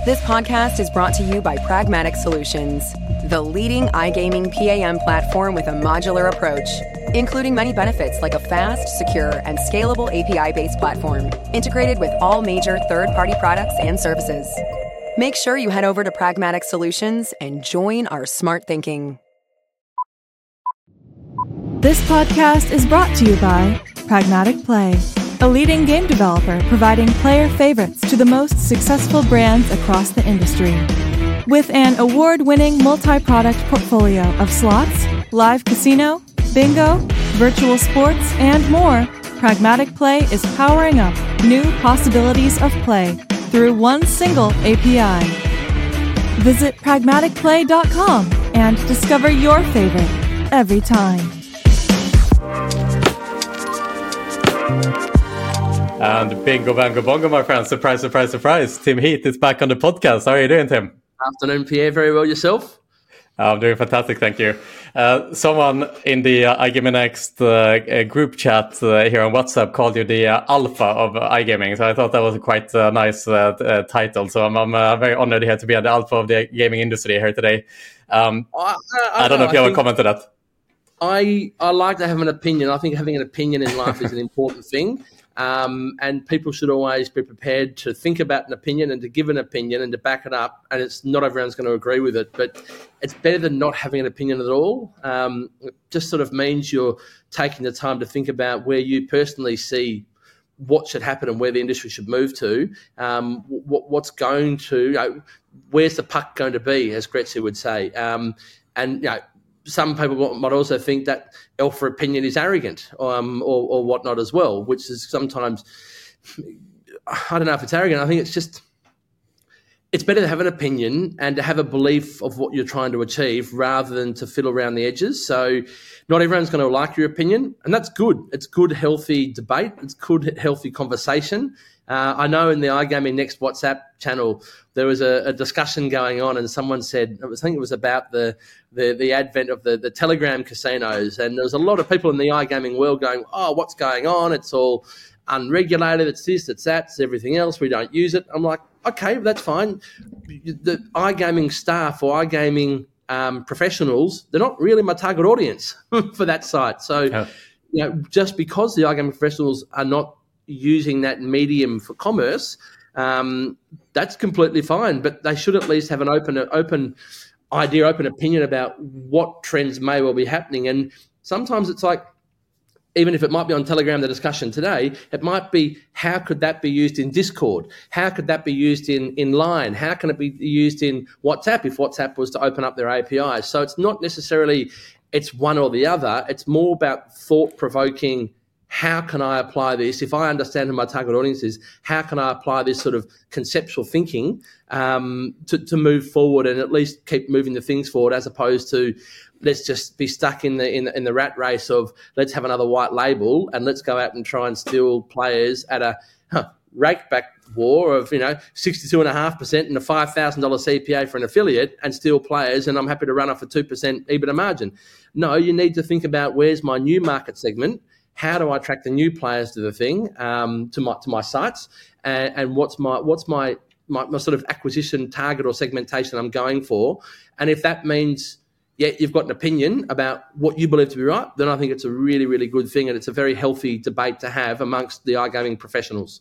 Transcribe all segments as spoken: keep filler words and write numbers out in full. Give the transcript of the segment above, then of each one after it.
This podcast is brought to you by Pragmatic Solutions, the leading iGaming P A M platform with a modular approach, including many benefits like a fast, secure, and scalable A P I-based platform, integrated with all major third-party products and services. Make sure you head over to Pragmatic Solutions and join our smart thinking. This podcast is brought to you by Pragmatic Play, a leading game developer providing player favorites to the most successful brands across the industry. With an award-winning multi-product portfolio of slots, live casino, bingo, virtual sports, and more, Pragmatic Play is powering up new possibilities of play through one single A P I. Visit pragmatic play dot com and discover your favorite every time. And bingo, bango, bongo, my friends. Surprise, surprise, surprise. Tim Heath is back on the podcast. How are you doing, Tim? Afternoon, Pierre. Very well. Yourself? I'm doing fantastic, thank you. Uh, someone in the uh, iGaming Next uh, group chat uh, here on WhatsApp called you the uh, alpha of uh, iGaming, so I thought that was a quite uh, nice uh, uh, title. So I'm, I'm uh, very honored here to be at the alpha of the gaming industry here today. Um, I, I, I, I don't know, know if you I have a comment to that. I, I like to have an opinion. I think having an opinion in life is an important thing. Um, and people should always be prepared to think about an opinion and to give an opinion and to back it up. And it's not everyone's going to agree with it, but it's better than not having an opinion at all. Um, it just sort of means you're taking the time to think about where you personally see what should happen and where the industry should move to. Um, what, what's going to, you know, where's the puck going to be, as Gretzky would say. Um, and, you know, some people might also think that alpha opinion is arrogant um, or, or whatnot as well, which is sometimes, I don't know if it's arrogant. I think it's just, it's better to have an opinion and to have a belief of what you're trying to achieve rather than to fiddle around the edges. So not everyone's going to like your opinion, and that's good. It's good, healthy debate. It's good, healthy conversation. Uh, I know in the iGaming Next WhatsApp channel, there was a, a discussion going on, and someone said, I think it was about the the, the advent of the, the Telegram casinos, and there was a lot of people in the iGaming world going, oh, what's going on? It's all unregulated. It's this, it's that, it's everything else. We don't use it. I'm like, okay, that's fine. The iGaming staff or iGaming um, professionals, they're not really my target audience for that site. So, oh. you know, just because the iGaming professionals are not using that medium for commerce, um, that's completely fine. But they should at least have an open, open idea, open opinion about what trends may well be happening. And sometimes it's like, even if it might be on Telegram, the discussion today, it might be, how could that be used in Discord? How could that be used in, in Line? How can it be used in WhatsApp if WhatsApp was to open up their A P Is? So it's not necessarily it's one or the other. It's more about thought-provoking, how can I apply this? If I understand who my target audience is, how can I apply this sort of conceptual thinking um, to, to move forward and at least keep moving the things forward, as opposed to let's just be stuck in the in the, in the rat race of let's have another white label and let's go out and try and steal players at a huh, rakeback war of, you know, sixty-two point five percent and a five thousand dollars C P A for an affiliate and steal players, and I'm happy to run off a two percent EBITDA margin. No, you need to think about, where's my new market segment? How do I attract the new players to the thing, um, to my to my sites, and, and what's my what's my, my my sort of acquisition target or segmentation I'm going for? And if that means, yeah, you've got an opinion about what you believe to be right, then I think it's a really, really good thing, and it's a very healthy debate to have amongst the iGaming professionals.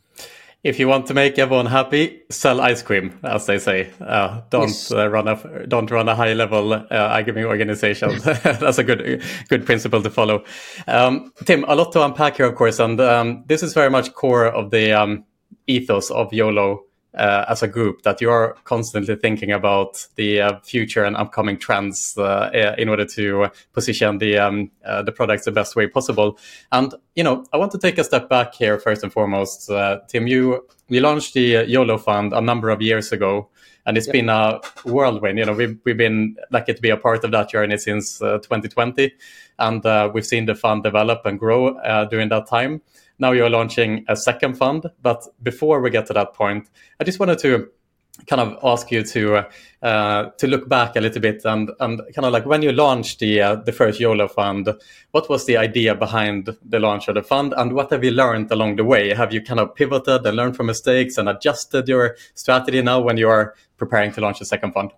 If you want to make everyone happy, sell ice cream, as they say. Uh, don't yes. uh, run a don't run a high level uh, iGaming organization. That's a good good principle to follow. Um, Tim, a lot to unpack here, of course, and um, this is very much core of the um, ethos of YOLO uh, as a group, that you are constantly thinking about the uh, future and upcoming trends uh, in order to position the um, uh, the products the best way possible. And, you know, I want to take a step back here first and foremost. Uh, Tim, you you launched the YOLO Fund a number of years ago, and it's yep. been a whirlwind. You know, we've, we've been lucky to be a part of that journey since uh, twenty twenty, and uh, we've seen the fund develop and grow uh, during that time. Now you're launching a second fund, but before we get to that point, I just wanted to kind of ask you to uh, uh, to look back a little bit and and kind of like when you launched the uh, the first YOLO fund, what was the idea behind the launch of the fund, and what have you learned along the way? Have you kind of pivoted and learned from mistakes and adjusted your strategy now when you are preparing to launch a second fund?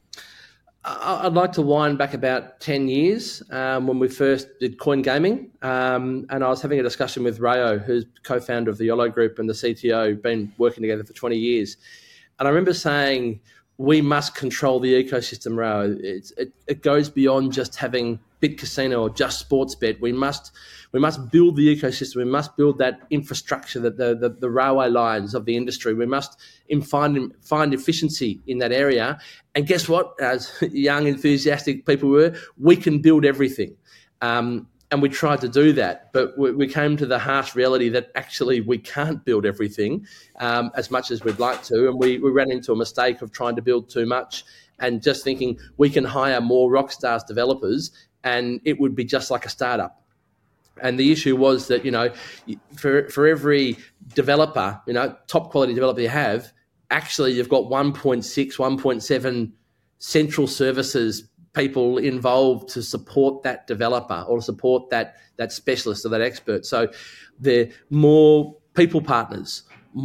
I'd like to wind back about ten years um, when we first did Coin Gaming, um, and I was having a discussion with Rayo, who's co-founder of the YOLO Group and the C T O, been working together for twenty years. And I remember saying, we must control the ecosystem, Rayo. It's, it, it goes beyond just having BitCasino or just Sportsbet. We must we must build the ecosystem. We must build that infrastructure, that the, the, the railway lines of the industry. We must find, find efficiency in that area. And guess what? As young, enthusiastic people were, we can build everything. Um, and we tried to do that, but we, we came to the harsh reality that actually we can't build everything um, as much as we'd like to. And we, we ran into a mistake of trying to build too much and just thinking we can hire more Rockstars developers and it would be just like a startup. And the issue was that, you know, for for every developer, you know, top quality developer you have, actually you've got one point six, one point seven central services people involved to support that developer or to support that that specialist or that expert. So the more people partners,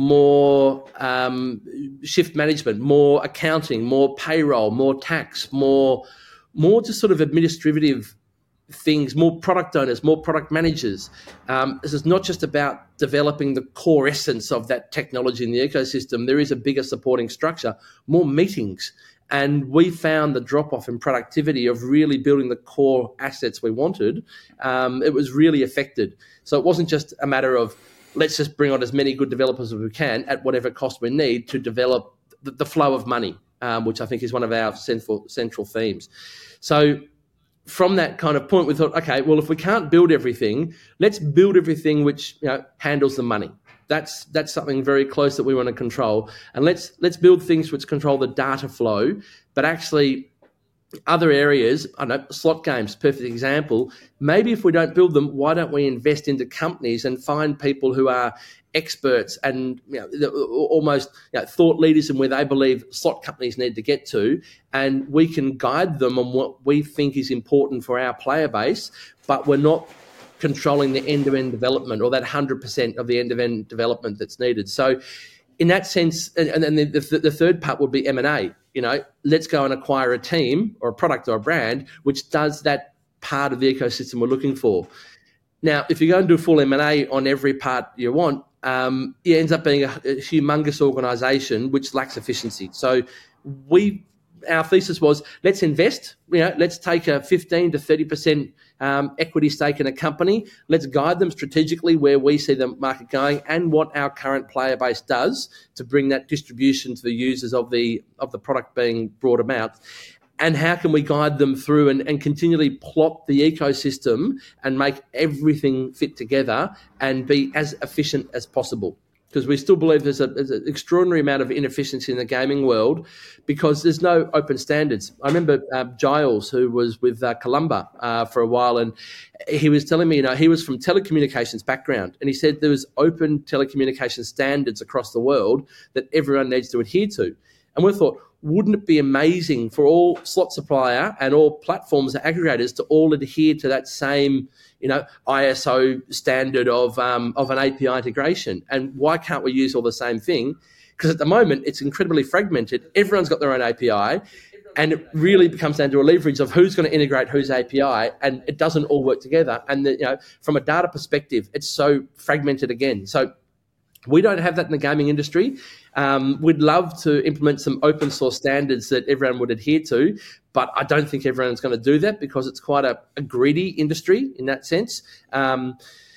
more um, shift management, more accounting, more payroll, more tax, more more just sort of administrative things, more product owners, more product managers. Um, this is not just about developing the core essence of that technology in the ecosystem. There is a bigger supporting structure, more meetings. And we found the drop-off in productivity of really building the core assets we wanted. Um, it was really affected. So it wasn't just a matter of let's just bring on as many good developers as we can at whatever cost we need to develop the, the flow of money, um, which I think is one of our central, central themes. So from that kind of point, we thought, okay, well, if we can't build everything, let's build everything which, you know, handles the money. That's that's something very close that we want to control. And let's let's build things which control the data flow, but actually other areas, I don't know, slot games, perfect example. Maybe if we don't build them, why don't we invest into companies and find people who are experts and, you know, almost, you know, thought leaders in where they believe slot companies need to get to, and we can guide them on what we think is important for our player base, but we're not controlling the end-to-end development or that one hundred percent of the end-to-end development that's needed. So in that sense, and then the, the, the third part would be M and A. You know, let's go and acquire a team or a product or a brand which does that part of the ecosystem we're looking for. Now, if you go and do full M and A on every part you want, um, it ends up being a, a humongous organisation which lacks efficiency. So we, our thesis was, let's invest. You know, let's take a fifteen to thirty percent um, equity stake in a company. Let's guide them strategically where we see the market going and what our current player base does to bring that distribution to the users of the of the product being brought about. And how can we guide them through and, and continually plot the ecosystem and make everything fit together and be as efficient as possible? Because we still believe there's, a, there's an extraordinary amount of inefficiency in the gaming world because there's no open standards. I remember uh, Giles, who was with uh, Columba uh, for a while, and he was telling me, you know, he was from telecommunications background, and he said there was open telecommunications standards across the world that everyone needs to adhere to. And we thought, wouldn't it be amazing for all slot supplier and all platforms and aggregators to all adhere to that same, you know, I S O standard of um, of an A P I integration? And why can't we use all the same thing? Because at the moment it's incredibly fragmented. Everyone's got their own A P I, and it really becomes down to a leverage of who's going to integrate whose A P I, and it doesn't all work together. And the, you know, from a data perspective, it's so fragmented again. So we don't have that in the gaming industry. Um, we'd love to implement some open source standards that everyone would adhere to, but I don't think everyone's going to do that because it's quite a, a greedy industry in that sense. Um,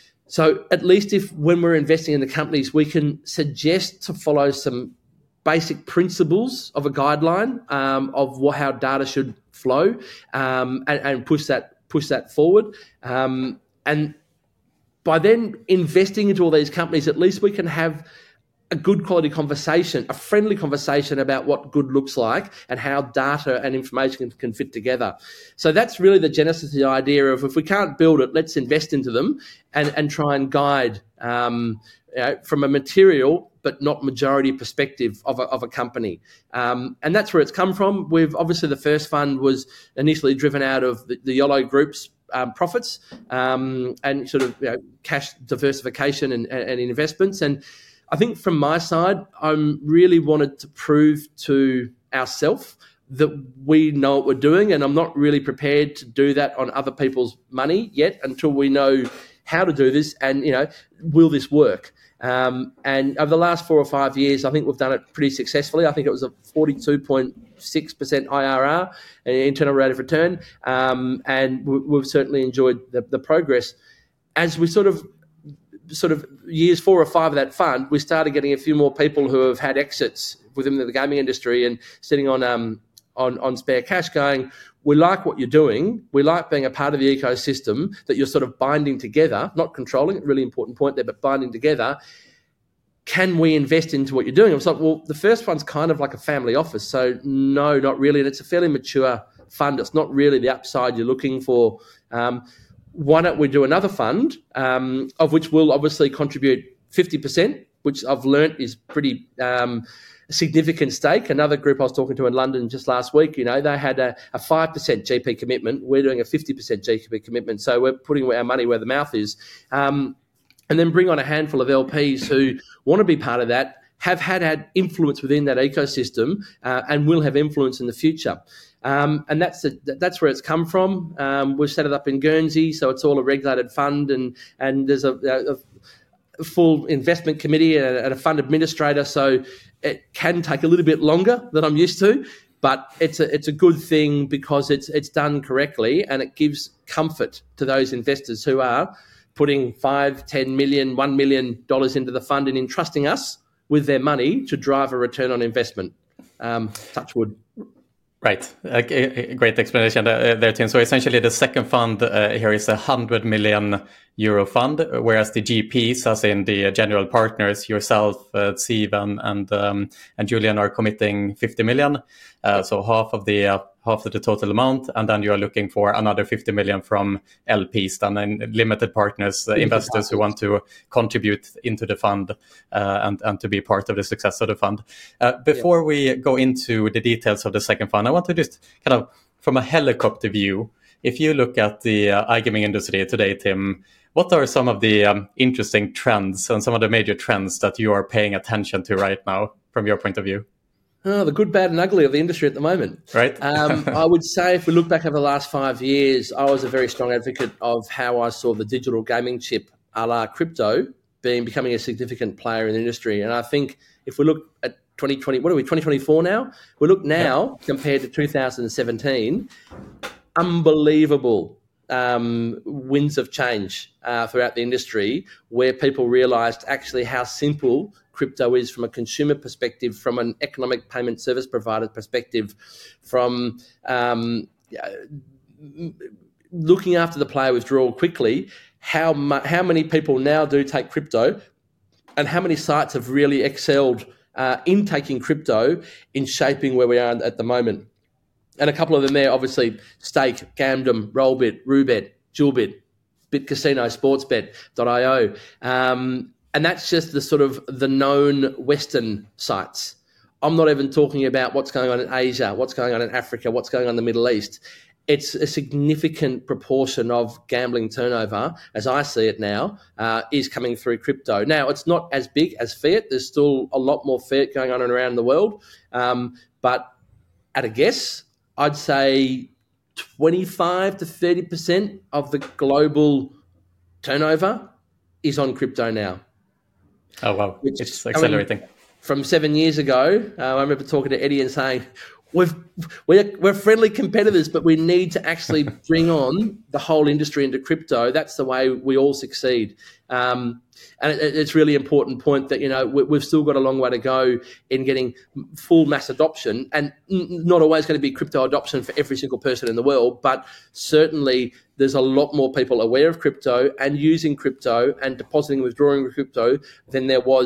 so at least if when we're investing in the companies, we can suggest to follow some basic principles of a guideline um, of what, how data should flow um, and, and push that push that forward. Um, and by then investing into all these companies, at least we can have a good quality conversation, a friendly conversation about what good looks like and how data and information can, can fit together. So that's really the genesis of the idea of, if we can't build it, let's invest into them and, and try and guide um, you know, from a material but not majority perspective of a, of a company. Um, and that's where it's come from. We've obviously, the first fund was initially driven out of the, the Yolo Group's um, profits um, and sort of you know, cash diversification and, and, and investments. And I think from my side, I really wanted to prove to ourselves that we know what we're doing, and I'm not really prepared to do that on other people's money yet until we know how to do this and, you know, will this work? Um, and over the last four or five years, I think we've done it pretty successfully. I think it was a forty-two point six percent I R R, internal rate of return, um, and we've certainly enjoyed the, the progress. As we sort of sort of years four or five of that fund, we started getting a few more people who have had exits within the gaming industry and sitting on um on, on spare cash going, we like what you're doing. We like being a part of the ecosystem that you're sort of binding together, not controlling, really important point there, but binding together. Can we invest into what you're doing? I was like, well, the first one's kind of like a family office. So no, not really. And it's a fairly mature fund. It's not really the upside you're looking for. Um, why don't we do another fund, um, of which we'll obviously contribute fifty percent, which I've learnt is pretty um, significant stake. Another group I was talking to in London just last week, you know, they had a, a five percent G P commitment. We're doing a fifty percent G P commitment. So we're putting our money where the mouth is. Um, and then bring on a handful of L Ps who want to be part of that, have had, had influence within that ecosystem uh, and will have influence in the future. Um, and that's the, that's where it's come from. Um, we've set it up in Guernsey, so it's all a regulated fund, and and there's a, a, a full investment committee and a, and a fund administrator. So it can take a little bit longer than I'm used to, but it's a it's a good thing because it's it's done correctly, and it gives comfort to those investors who are putting five, ten million, one million dollars into the fund and entrusting us with their money to drive a return on investment. Um, touch wood. Right. A great explanation there, Tim. So essentially the second fund uh, here is a one hundred million euro fund, whereas the G Ps, as in the general partners, yourself, uh, Steve and and, um, and Julian, are committing fifty million. Uh, so half of the uh, half of the total amount, and then you are looking for another fifty million from L Ps, then and limited partners, uh, investors who want to contribute into the fund uh, and and to be part of the success of the fund. Uh, before yeah. we go into the details of the second fund, I want to just kind of from a helicopter view. If you look at the uh, iGaming industry today, Tim, what are some of the um, interesting trends and some of the major trends that you are paying attention to right now from your point of view? Oh, the good, bad and ugly of the industry at the moment. Right. um, I would say if we look back over the last five years, I was a very strong advocate of how I saw the digital gaming chip a la crypto being becoming a significant player in the industry. And I think if we look at twenty twenty, what are we, twenty twenty-four now? We look now yeah. compared to two thousand seventeen, unbelievable um, winds of change uh, throughout the industry where people realised actually how simple crypto is from a consumer perspective, from an economic payment service provider perspective, from um, looking after the player withdrawal quickly, how mu- how many people now do take crypto and how many sites have really excelled uh, in taking crypto in shaping where we are at the moment. And a couple of them there, obviously, Stake, Gamdom, Rollbit, Roobet, Jewelbit, BitCasino, Sportsbet dot io. Um, And that's just the sort of the known Western sites. I'm not even talking about what's going on in Asia, what's going on in Africa, what's going on in the Middle East. It's a significant proportion of gambling turnover, as I see it now, uh, is coming through crypto. Now, it's not as big as fiat. There's still a lot more fiat going on around the world. Um, but at a guess, I'd say twenty-five to thirty percent of the global turnover is on crypto now. Oh, wow. Which, it's accelerating. I mean, from seven years ago, uh, I remember talking to Eddie and saying, We've, we're, we're friendly competitors, but we need to actually bring on the whole industry into crypto. That's the way we all succeed. Um, and it, it's a really important point that, you know, we, we've still got a long way to go in getting full mass adoption, and n- not always going to be crypto adoption for every single person in the world, but certainly there's a lot more people aware of crypto and using crypto and depositing and withdrawing with crypto than there was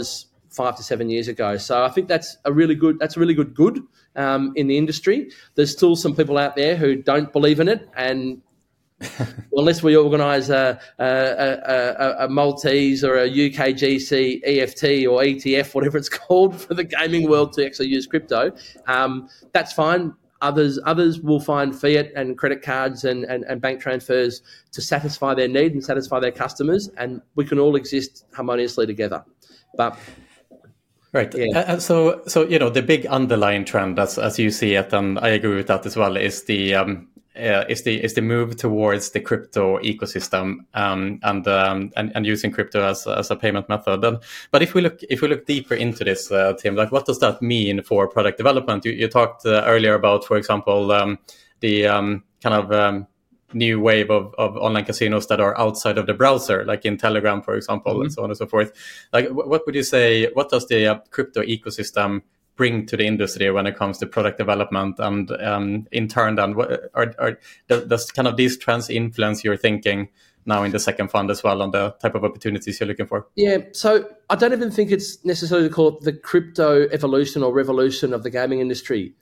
five to seven years ago. So I think that's a really good, that's a really good good um, in the industry. There's still some people out there who don't believe in it, and unless we organise a, a, a, a Maltese or a U K G C E F T or E T F, whatever it's called, for the gaming world to actually use crypto, um, that's fine. Others others will find fiat and credit cards and, and, and bank transfers to satisfy their need and satisfy their customers, and we can all exist harmoniously together. But Right. Yeah. Uh, so, so you know, the big underlying trend, as as you see it, and I agree with that as well, is the um, uh, is the is the move towards the crypto ecosystem um, and um, and and using crypto as as a payment method. And but if we look if we look deeper into this, uh, Tim, like what does that mean for product development? You you talked uh, earlier about, for example, um, the um, kind of um, new wave of, of online casinos that are outside of the browser, like in Telegram, for example, mm-hmm. and so on and so forth. Like, what would you say, what does the uh, crypto ecosystem bring to the industry when it comes to product development? And um, in turn, then, what, are, are, does kind of these trends influence your thinking now in the second fund as well on the type of opportunities you're looking for? Yeah, so I don't even think it's necessarily called the crypto evolution or revolution of the gaming industry.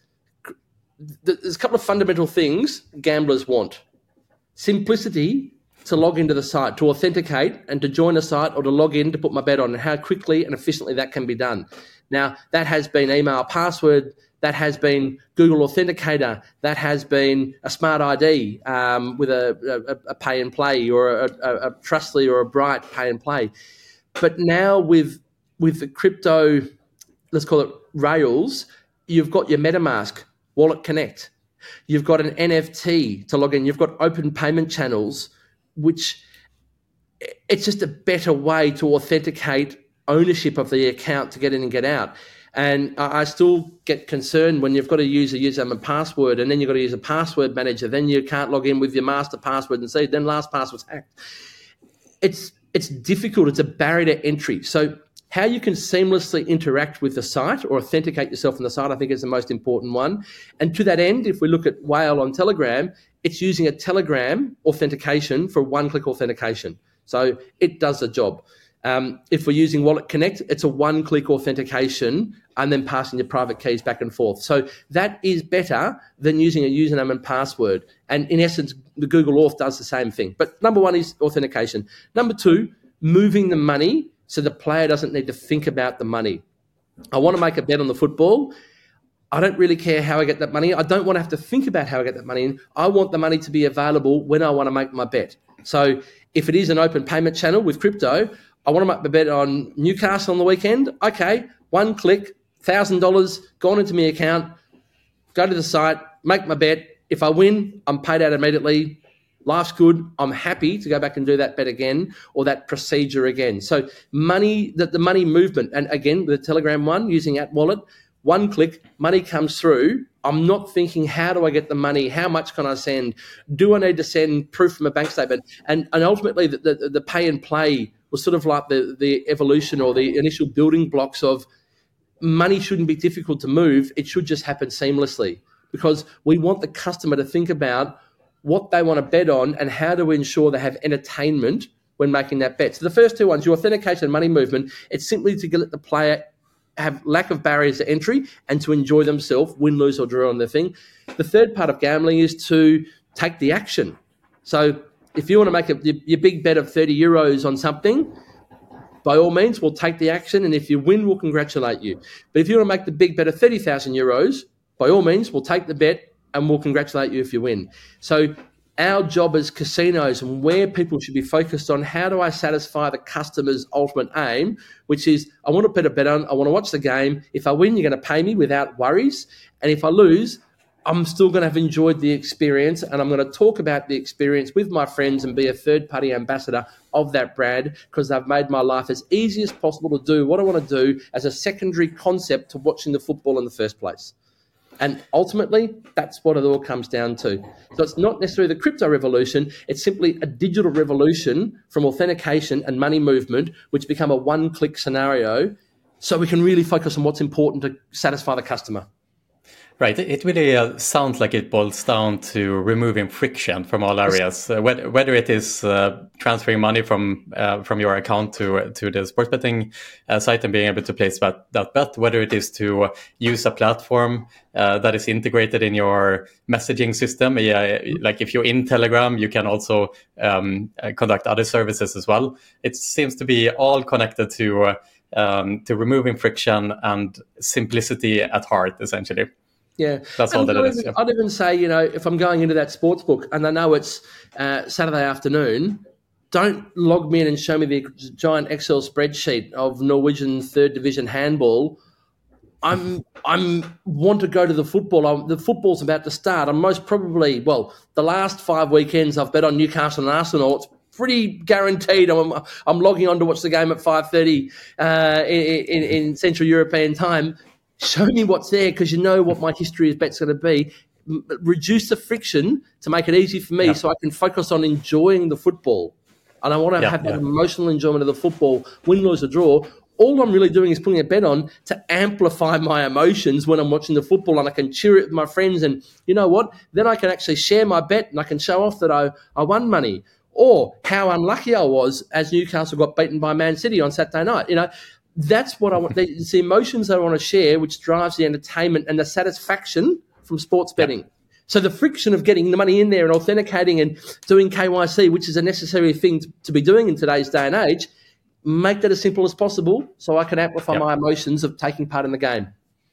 There's a couple of fundamental things gamblers want. Simplicity to log into the site, to authenticate and to join a site, or to log in to put my bet on, and how quickly and efficiently that can be done. Now, that has been email password, that has been Google Authenticator, that has been a smart I D um, with a, a, a pay and play, or a, a, a Trustly or a Bright pay and play. But now with with the crypto, let's call it rails, you've got your MetaMask, Wallet Connect. You've got an N F T to log in. You've got open payment channels, which it's just a better way to authenticate ownership of the account to get in and get out. And I still get concerned when you've got to use a username and password, and then you've got to use a password manager. Then you can't log in with your master password and see, then LastPass was hacked. It's, it's difficult. It's a barrier to entry. So how you can seamlessly interact with the site or authenticate yourself on the site, I think, is the most important one. And to that end, if we look at Whale on Telegram, it's using a Telegram authentication for one-click authentication. So it does the job. Um, if we're using Wallet Connect, it's a one-click authentication and then passing your private keys back and forth. So that is better than using a username and password. And in essence, the Google Auth does the same thing. But number one is authentication. Number two, moving the money so the player doesn't need to think about the money. I want to make a bet on the football. I don't really care how I get that money. I don't want to have to think about how I get that money in. I want the money to be available when I want to make my bet. So if it is an open payment channel with crypto, I want to make my bet on Newcastle on the weekend. Okay, one click, one thousand dollars gone into my account, go to the site, make my bet. If I win, I'm paid out immediately. Life's good. I'm happy to go back and do that bet again, or that procedure again. So money, that the money movement, and again, with the Telegram one, using at wallet, one click, money comes through. I'm not thinking, how do I get the money? How much can I send? Do I need to send proof from a bank statement? And and ultimately, the, the, the pay and play was sort of like the, the evolution or the initial building blocks of money shouldn't be difficult to move. It should just happen seamlessly, because we want the customer to think about what they want to bet on and how to ensure they have entertainment when making that bet. So the first two ones, your authentication and money movement, it's simply to let the player have lack of barriers to entry and to enjoy themselves, win, lose or draw on the thing. The third part of gambling is to take the action. So if you want to make a, your, your big bet of thirty euros on something, by all means, we'll take the action. And if you win, we'll congratulate you. But if you want to make the big bet of thirty thousand euros, by all means, we'll take the bet and we'll congratulate you if you win. So our job as casinos, and where people should be focused on, how do I satisfy the customer's ultimate aim, which is, I want to put a bet on, I want to watch the game. If I win, you're going to pay me without worries. And if I lose, I'm still going to have enjoyed the experience, and I'm going to talk about the experience with my friends and be a third-party ambassador of that brand, because they've made my life as easy as possible to do what I want to do as a secondary concept to watching the football in the first place. And ultimately, that's what it all comes down to. So it's not necessarily the crypto revolution. It's simply a digital revolution from authentication and money movement, which become a one-click scenario, so we can really focus on what's important to satisfy the customer. Right. It really uh, sounds like it boils down to removing friction from all areas, uh, whether, whether it is uh, transferring money from uh, from your account to to the sports betting uh, site and being able to place that, that bet, whether it is to use a platform uh, that is integrated in your messaging system. Yeah, like if you're in Telegram, you can also um, uh, conduct other services as well. It seems to be all connected to uh, um, to removing friction and simplicity at heart, essentially. Yeah, that's all and that I'd it is. Even, Yeah. I'd even say, you know, if I'm going into that sports book and I know it's uh, Saturday afternoon, don't log me in and show me the giant Excel spreadsheet of Norwegian third division handball. I'm I'm want to go to the football. I'm, the football's about to start. I'm most probably, well, the last five weekends I've bet on Newcastle and Arsenal. It's pretty guaranteed I'm I'm logging on to watch the game at five thirty uh, in, in, in Central European time. Show me what's there, because you know what my history of bet's going to be. M- reduce the friction to make it easy for me, yeah. so I can focus on enjoying the football. And I want to yeah, have that yeah. emotional enjoyment of the football, win, lose, or draw. All I'm really doing is putting a bet on to amplify my emotions when I'm watching the football, and I can cheer it with my friends. And you know what? Then I can actually share my bet and I can show off that I, I won money, or how unlucky I was as Newcastle got beaten by Man City on Saturday night. You know, that's what I want. It's the emotions that I want to share, which drives the entertainment and the satisfaction from sports betting. Yep. So the friction of getting the money in there and authenticating and doing K Y C, which is a necessary thing to, to be doing in today's day and age, make that as simple as possible so I can amplify yep. my emotions of taking part in the game.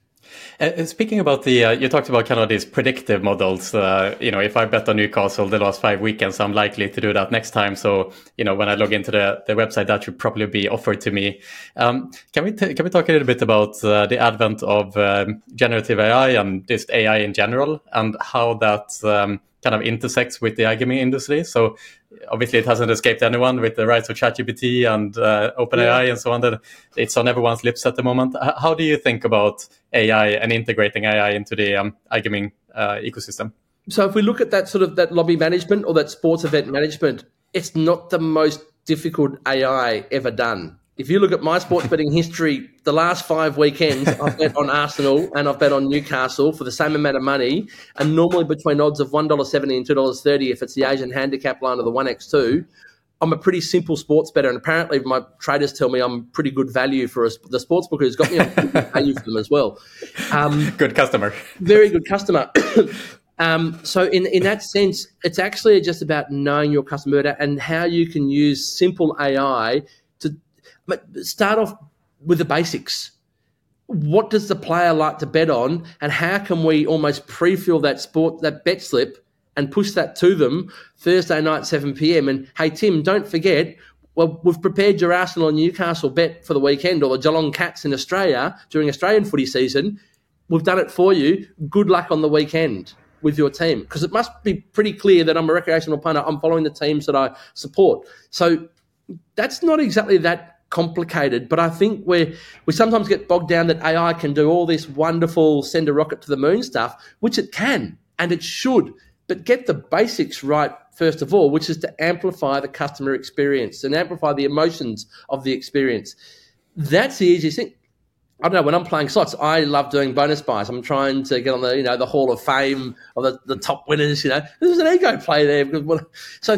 Uh, speaking about the, uh, you talked about kind of these predictive models. Uh, you know, if I bet on Newcastle the last five weekends, I'm likely to do that next time. So, you know, when I log into the, the website, that should probably be offered to me. Um, can we t- can we talk a little bit about uh, the advent of um, generative A I and just A I in general, and how that um, kind of intersects with the iGaming industry? So, obviously, it hasn't escaped anyone with the rise of ChatGPT and uh, OpenAI yeah. and so on. That it's on everyone's lips at the moment. How do you think about A I and integrating A I into the um, iGaming uh, ecosystem? So, if we look at that sort of that lobby management or that sports event management, it's not the most difficult A I ever done. If you look at my sports betting history, the last five weekends, I've bet on Arsenal and I've bet on Newcastle for the same amount of money, and normally between odds of one dollar seventy and two dollars thirty if it's the Asian handicap line or the one by two. I'm a pretty simple sports bettor, and apparently my traders tell me I'm pretty good value for a, the sports booker who's got me a pretty good value for them as well. Um, good customer. Very good customer. Um, so in, in that sense, it's actually just about knowing your customer better and how you can use simple A I to start off with the basics. What does the player like to bet on, and how can we almost pre-fill that sport, that bet slip, and push that to them Thursday night, seven p.m. And hey, Tim, don't forget, well, we've prepared your Arsenal and Newcastle bet for the weekend, or the Geelong Cats in Australia during Australian footy season. We've done it for you. Good luck on the weekend with your team, because it must be pretty clear that I'm a recreational punter. I'm following the teams that I support. So that's not exactly that complicated, but I think we we sometimes get bogged down that A I can do all this wonderful send a rocket to the moon stuff, which it can and it should, but get the basics right first of all, which is to amplify the customer experience and amplify the emotions of the experience. That's the easiest thing. I don't know, when I'm playing slots, I love doing bonus buys. I'm trying to get on the, you know, the Hall of Fame of the, the top winners, you know. There's an ego play there. Because, so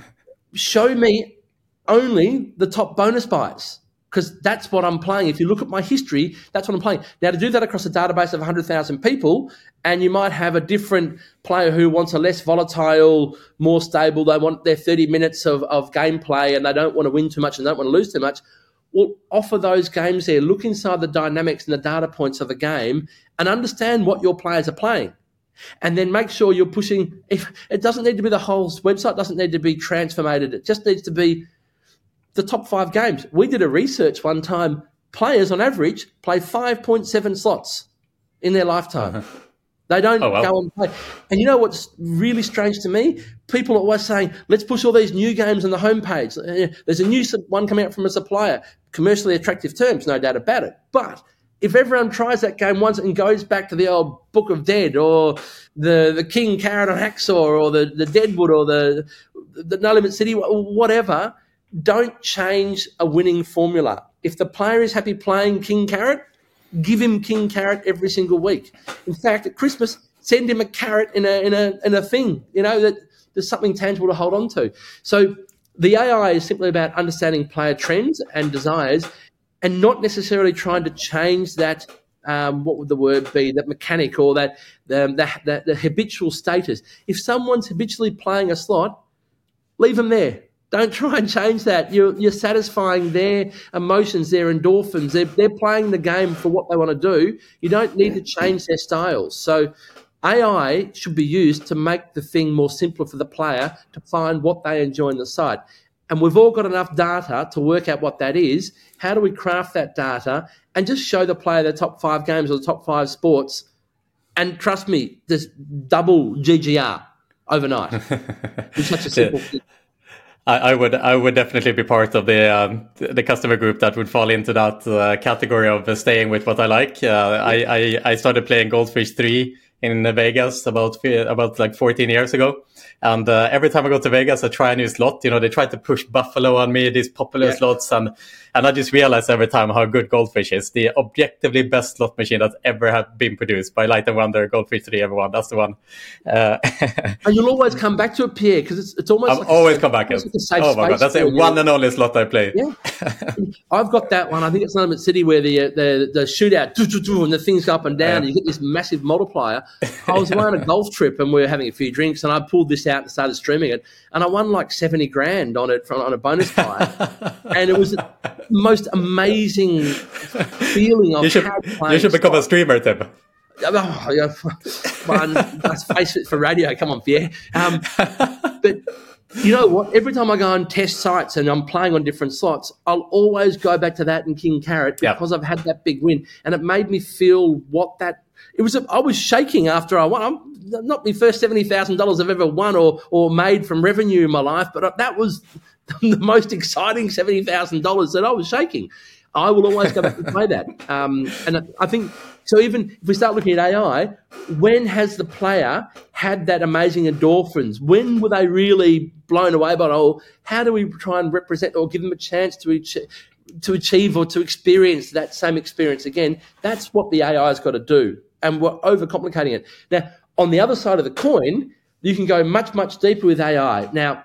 show me only the top bonus buys, because that's what I'm playing. If you look at my history, that's what I'm playing. Now, to do that across a database of one hundred thousand people, and you might have a different player who wants a less volatile, more stable, they want their thirty minutes of, of gameplay and they don't want to win too much and don't want to lose too much, well, offer those games there. Look inside the dynamics and the data points of the game and understand what your players are playing. And then make sure you're pushing. If it doesn't need to be the whole website, doesn't need to be transformated. It just needs to be the top five games. We did a research one time. Players on average play five point seven slots in their lifetime. Uh-huh. They don't oh, well. go and play. And you know what's really strange to me? People are always saying, let's push all these new games on the homepage. There's a new one coming out from a supplier. Commercially attractive terms, no doubt about it. But if everyone tries that game once and goes back to the old Book of Dead or the, the King Carrot and Hacksaw or the, the Deadwood or the, the No Limit City, whatever, don't change a winning formula. If the player is happy playing King Carrot, give him king carrot every single week. In fact, at Christmas, send him a carrot in a in a in a thing. You know, that there's something tangible to hold on to. So the A I is simply about understanding player trends and desires, and not necessarily trying to change that. Um, what would the word be? That mechanic or that um, the, the the habitual status. If someone's habitually playing a slot, leave them there. Don't try and change that. You're you're satisfying their emotions, their endorphins. They're they're playing the game for what they want to do. You don't need to change their styles. So A I should be used to make the thing more simpler for the player to find what they enjoy in the site. And we've all got enough data to work out what that is. How do we craft that data and just show the player the top five games or the top five sports? And trust me, just double G G R overnight. It's such a simple thing. I, I would I would definitely be part of the um, the customer group that would fall into that uh, category of uh, staying with what I like. Uh, I, I I started playing Goldfish three in Vegas about about like fourteen years ago. And uh, every time I go to Vegas, I try a new slot. You know, they try to push Buffalo on me, these popular yeah. slots. And, and I just realize every time how good Goldfish is. The objectively best slot machine that's ever have been produced by Light and Wonder, Goldfish three, everyone. That's the one. Uh, and you'll always come back to it, Pierre, because it's, it's almost I'll like always a, come back. Like oh, my God. That's the one and only slot I play. Yeah. I've got that one. I think it's Element City where the the, the shootout, and the things go up and down, yeah. and you get this massive multiplier. I was away on a golf trip, and we were having a few drinks, and I pulled this out and started streaming it, and I won like seventy grand on it from, on a bonus buy. And it was the most amazing feeling of you should, you should become spot. a streamer, Tim. Oh, yeah. Well, let's face it, for radio. Come on, Pierre. Um, but you know what? Every time I go and test sites and I'm playing on different slots, I'll always go back to that and King Carrot because yep. I've had that big win, and it made me feel what that. It was. A, I was shaking after I won. I'm, not my first seventy thousand dollars I've ever won or or made from revenue in my life, but that was the most exciting seventy thousand dollars that I was shaking. I will always go back and play that. Um, and I think, so even if we start looking at A I, when has the player had that amazing endorphins? When were they really blown away by it? Or how do we try and represent or give them a chance to achieve, to achieve or to experience that same experience again? That's what the A I has got to do. And we're overcomplicating it. Now, on the other side of the coin, you can go much, much deeper with A I. Now,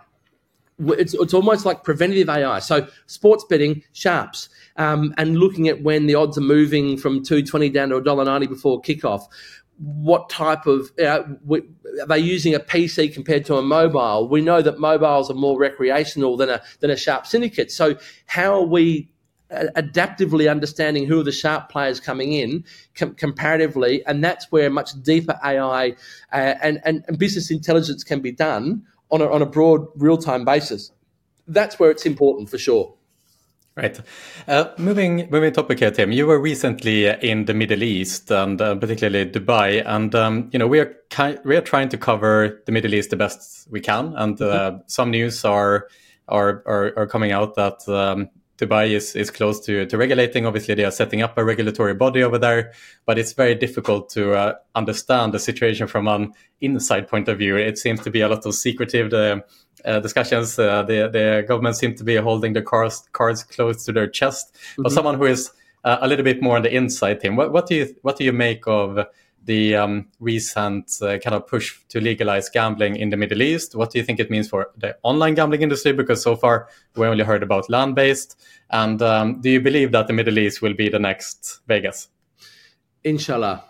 it's it's almost like preventative A I. So sports betting, sharps, um, and looking at when the odds are moving from two twenty down to one dollar ninety before kickoff. What type of uh, are they using a P C compared to a mobile? We know that mobiles are more recreational than a than a sharp syndicate. So how are we adaptively understanding who are the sharp players coming in com- comparatively? And that's where much deeper A I uh, and, and and business intelligence can be done on a, on a broad real-time basis. That's where it's important for sure. Right. Uh, moving moving topic here, Tim. You were recently in the Middle East and uh, particularly Dubai, and um, you know we are ki- we are trying to cover the Middle East the best we can. And uh, mm-hmm. some news are are are, are coming out that um, Dubai is, is close to, to regulating. Obviously, they are setting up a regulatory body over there, but it's very difficult to uh, understand the situation from an inside point of view. It seems to be a lot of secretive uh, uh, discussions. Uh, the, the government seems to be holding the cards, cards close to their chest. Mm-hmm. But someone who is uh, a little bit more on the inside, Tim, what, what do you what do you make of the um, recent uh, kind of push to legalize gambling in the Middle East? What do you think it means for the online gambling industry? Because so far we only heard about land-based. And um, do you believe that the Middle East will be the next Vegas? Inshallah.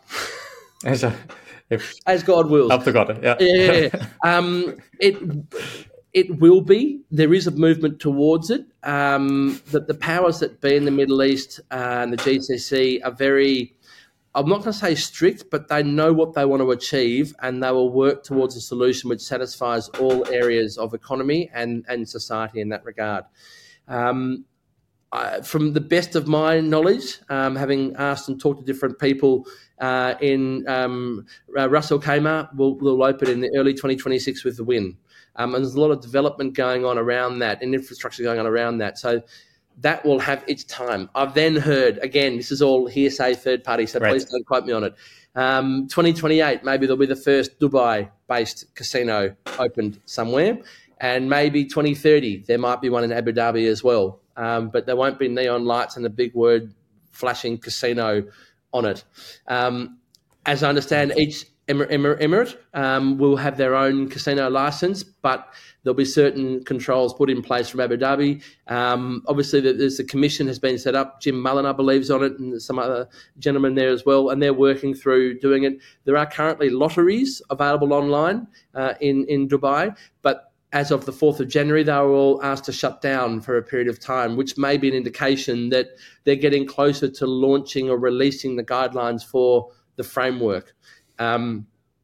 if, As God wills. Up to God, yeah. yeah. Um, it it will be. There is a movement towards it. Um, that the powers that be in the Middle East uh, and the G C C are very... I'm not going to say strict, but they know what they want to achieve, and they will work towards a solution which satisfies all areas of economy and, and society in that regard. Um, I, from the best of my knowledge, um, having asked and talked to different people uh, in um, uh, Ras Al Khaimah will, will open in the early twenty twenty-six with the win. Um, and there's a lot of development going on around that and infrastructure going on around that. So that will have its time. I've then heard, again, this is all hearsay, third party, so right. Please don't quote me on it. Um, twenty twenty-eight, maybe there'll be the first Dubai-based casino opened somewhere. And maybe twenty thirty, there might be one in Abu Dhabi as well. Um, but there won't be neon lights and a big word flashing casino on it. Um, as I understand, each Emir- Emir- Emirate um, will have their own casino license, but there'll be certain controls put in place from Abu Dhabi. Um, obviously, there's a commission has been set up. Jim Mullen, I believe, is on it, and some other gentlemen there as well, and they're working through doing it. There are currently lotteries available online uh, in, in Dubai, but as of the fourth of January, they were all asked to shut down for a period of time, which may be an indication that they're getting closer to launching or releasing the guidelines for the framework. Um,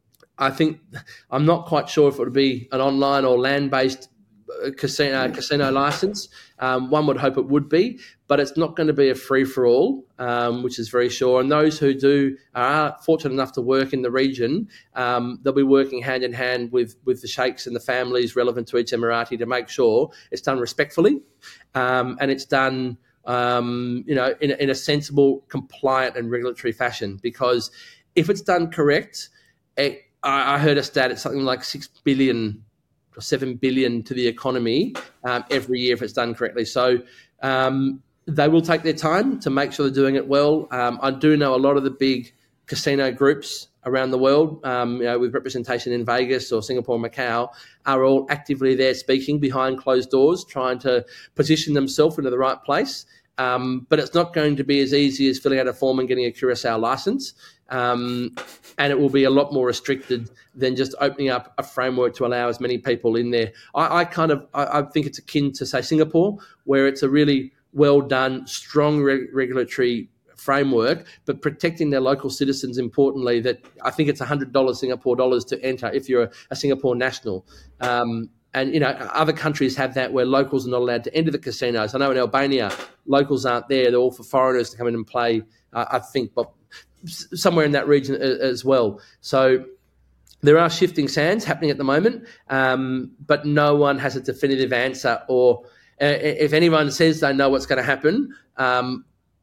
I think I'm not quite sure if it would be an online or land-based casino casino license. Um, one would hope it would be, but it's not going to be a free-for-all, um, which is very sure. And those who do are fortunate enough to work in the region, um, they'll be working hand in hand with with the sheikhs and the families relevant to each Emirati to make sure it's done respectfully, um, and it's done um, you know in, in a sensible, compliant, and regulatory fashion. Because if it's done correct, it, I, I heard a stat, it's something like six billion or seven billion to the economy um, every year if it's done correctly. So um, they will take their time to make sure they're doing it well. Um, I do know a lot of the big casino groups around the world, um, you know, with representation in Vegas or Singapore and Macau, are all actively there speaking behind closed doors, trying to position themselves into the right place. Um, but it's not going to be as easy as filling out a form and getting a Curaçao license. Um, and it will be a lot more restricted than just opening up a framework to allow as many people in there. I, I kind of I, I think it's akin to, say, Singapore, where it's a really well done, strong re- regulatory framework, but protecting their local citizens importantly. That I think it's one hundred dollars Singapore dollars to enter if you're a, a Singapore national. Um, And, you know, other countries have that where locals are not allowed to enter the casinos. I know in Albania, locals aren't there. They're all for foreigners to come in and play, uh, I think, but somewhere in that region as well. So there are shifting sands happening at the moment, um, but no one has a definitive answer. Or uh, if anyone says they know what's going to happen, um,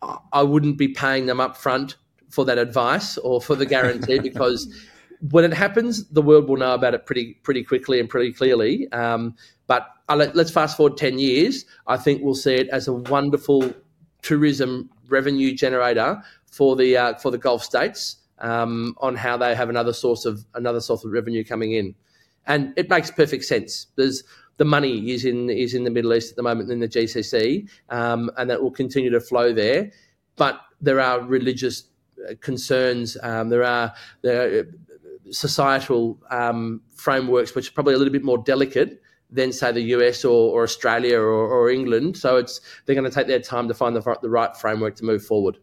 I wouldn't be paying them up front for that advice or for the guarantee because when it happens, the world will know about it pretty pretty quickly and pretty clearly. Um, but uh, let, let's fast forward ten years. I think we'll see it as a wonderful tourism revenue generator for the uh, for the Gulf states um, on how they have another source of another source of revenue coming in, and it makes perfect sense. There's the money is in is in the Middle East at the moment in the G C C, um, and that will continue to flow there. But there are religious concerns. Um, there are there. Are, societal um, frameworks, which are probably a little bit more delicate than, say, the U S or, or Australia or, or England. So it's they're going to take their time to find the, the right framework to move forward.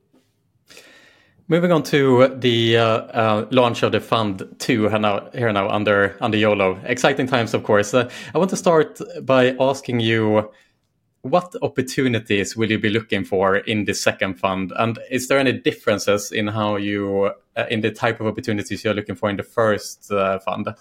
Moving on to the uh, uh, launch of the Fund two here now, here now under, under YOLO. Exciting times, of course. Uh, I want to start by asking you, what opportunities will you be looking for in the second fund? And is there any differences in how you, uh, in the type of opportunities you're looking for in the first uh, fund?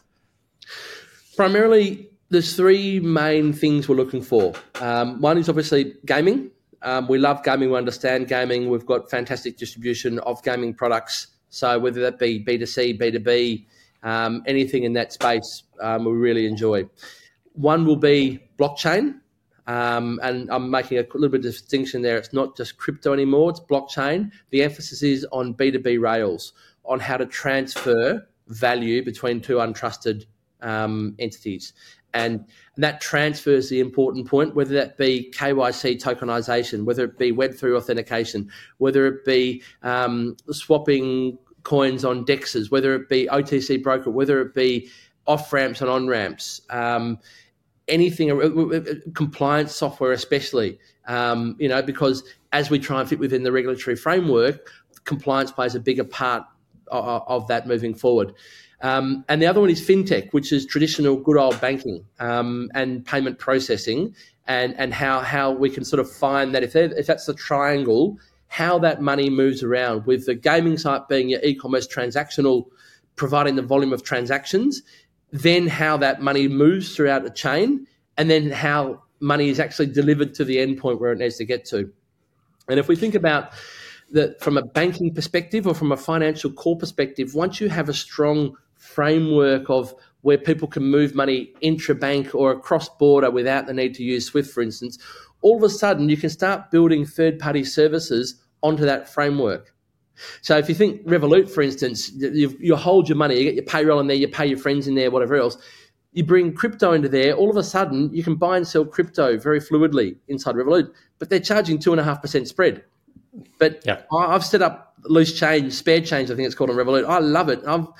Primarily, there's three main things we're looking for. Um, one is obviously gaming. Um, we love gaming. We understand gaming. We've got fantastic distribution of gaming products. So whether that be B two C, B two B, um, anything in that space, um, we really enjoy. One will be blockchain. Um, and I'm making a little bit of distinction there. It's not just crypto anymore, it's blockchain. The emphasis is on B two B rails, on how to transfer value between two untrusted um, entities. And that transfer is the important point, whether that be K Y C tokenization, whether it be Web three authentication, whether it be um, swapping coins on D E Xs, whether it be O T C broker, whether it be off-ramps and on-ramps, um, anything, compliance software especially, um, you know, because as we try and fit within the regulatory framework, compliance plays a bigger part of, of that moving forward. Um, and the other one is fintech, which is traditional good old banking um, and payment processing, and, and how, how we can sort of find that if, if that's the triangle, how that money moves around, with the gaming site being your e-commerce transactional, providing the volume of transactions, then how that money moves throughout the chain, and then how money is actually delivered to the endpoint where it needs to get to. And if we think about that from a banking perspective or from a financial core perspective, once you have a strong framework of where people can move money intra-bank or across border without the need to use SWIFT, for instance, all of a sudden you can start building third-party services onto that framework. So if you think Revolut, for instance, you, you hold your money, you get your payroll in there, you pay your friends in there, whatever else. You bring crypto into there, all of a sudden you can buy and sell crypto very fluidly inside Revolut, but they're charging two and a half percent spread. But yeah. I've set up loose change, spare change, I think it's called on Revolut. I love it. I've,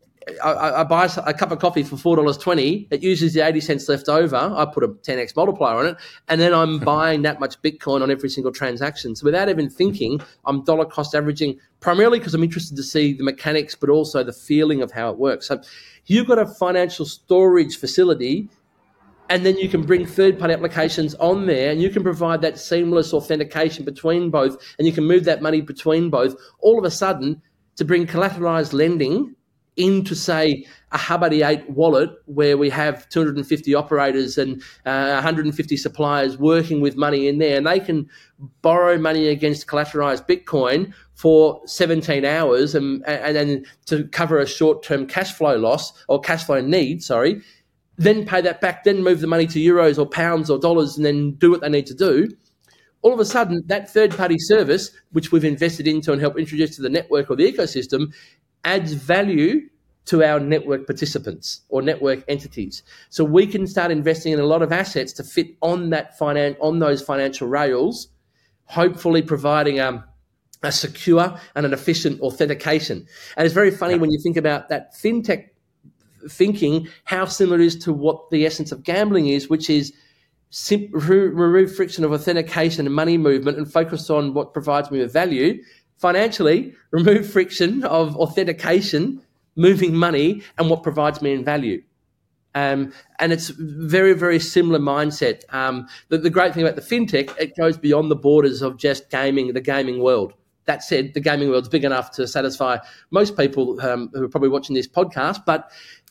I, I buy a cup of coffee for four dollars twenty. It uses the eighty cents left over. I put a ten x multiplier on it, and then I'm buying that much Bitcoin on every single transaction. So without even thinking, I'm dollar cost averaging, primarily because I'm interested to see the mechanics, but also the feeling of how it works. So you've got a financial storage facility, and then you can bring third-party applications on there, and you can provide that seamless authentication between both, and you can move that money between both. All of a sudden, to bring collateralized lending into, say, a Hub eighty-eight wallet where we have two hundred fifty operators and uh, one hundred fifty suppliers working with money in there, and they can borrow money against collateralized Bitcoin for seventeen hours and and then to cover a short-term cash flow loss or cash flow need, sorry, then pay that back, then move the money to euros or pounds or dollars and then do what they need to do. All of a sudden, that third-party service, which we've invested into and helped introduce to the network or the ecosystem, adds value to our network participants or network entities. So we can start investing in a lot of assets to fit on that finan- on those financial rails, hopefully providing um, a secure and an efficient authentication. And it's very funny when you think about that fintech thinking, how similar it is to what the essence of gambling is, which is sim- remove friction of authentication and money movement and focus on what provides me with value. Financially, remove friction of authentication, moving money, and what provides me in value. Um, and it's very, very similar mindset. Um, the, the great thing about the fintech, it goes beyond the borders of just gaming, the gaming world. That said, the gaming world's big enough to satisfy most people um, who are probably watching this podcast, but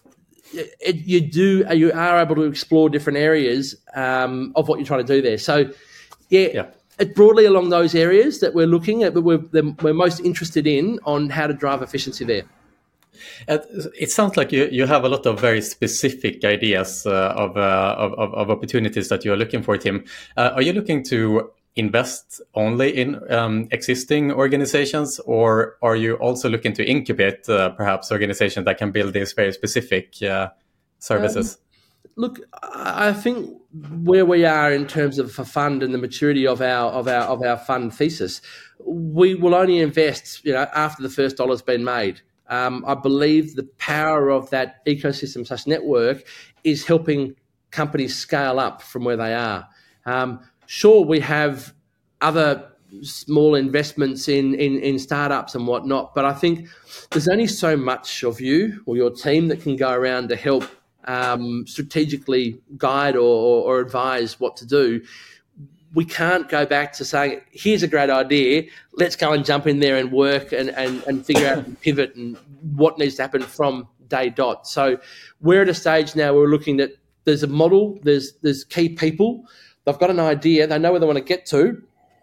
it, you do you are able to explore different areas um, of what you're trying to do there. So, yeah. yeah. It's broadly along those areas that we're looking at, but we're, we're most interested in on how to drive efficiency there. It sounds like you, you have a lot of very specific ideas uh, of, uh, of of opportunities that you're looking for, Tim. Uh, are you looking to invest only in um, existing organizations, or are you also looking to incubate uh, perhaps organizations that can build these very specific uh, services? Um, Look, I think where we are in terms of a fund and the maturity of our of our of our fund thesis, we will only invest, you know, after the first dollar's been made. Um, I believe the power of that ecosystem slash network is helping companies scale up from where they are. Um, sure, we have other small investments in, in in startups and whatnot, but I think there's only so much of you or your team that can go around to help Um, strategically guide or, or, or advise what to do. We can't go back to saying, here's a great idea, let's go and jump in there and work and, and, and figure out and pivot and what needs to happen from day dot. So we're at a stage now where we're looking at there's a model, there's there's key people, they've got an idea, they know where they want to get to.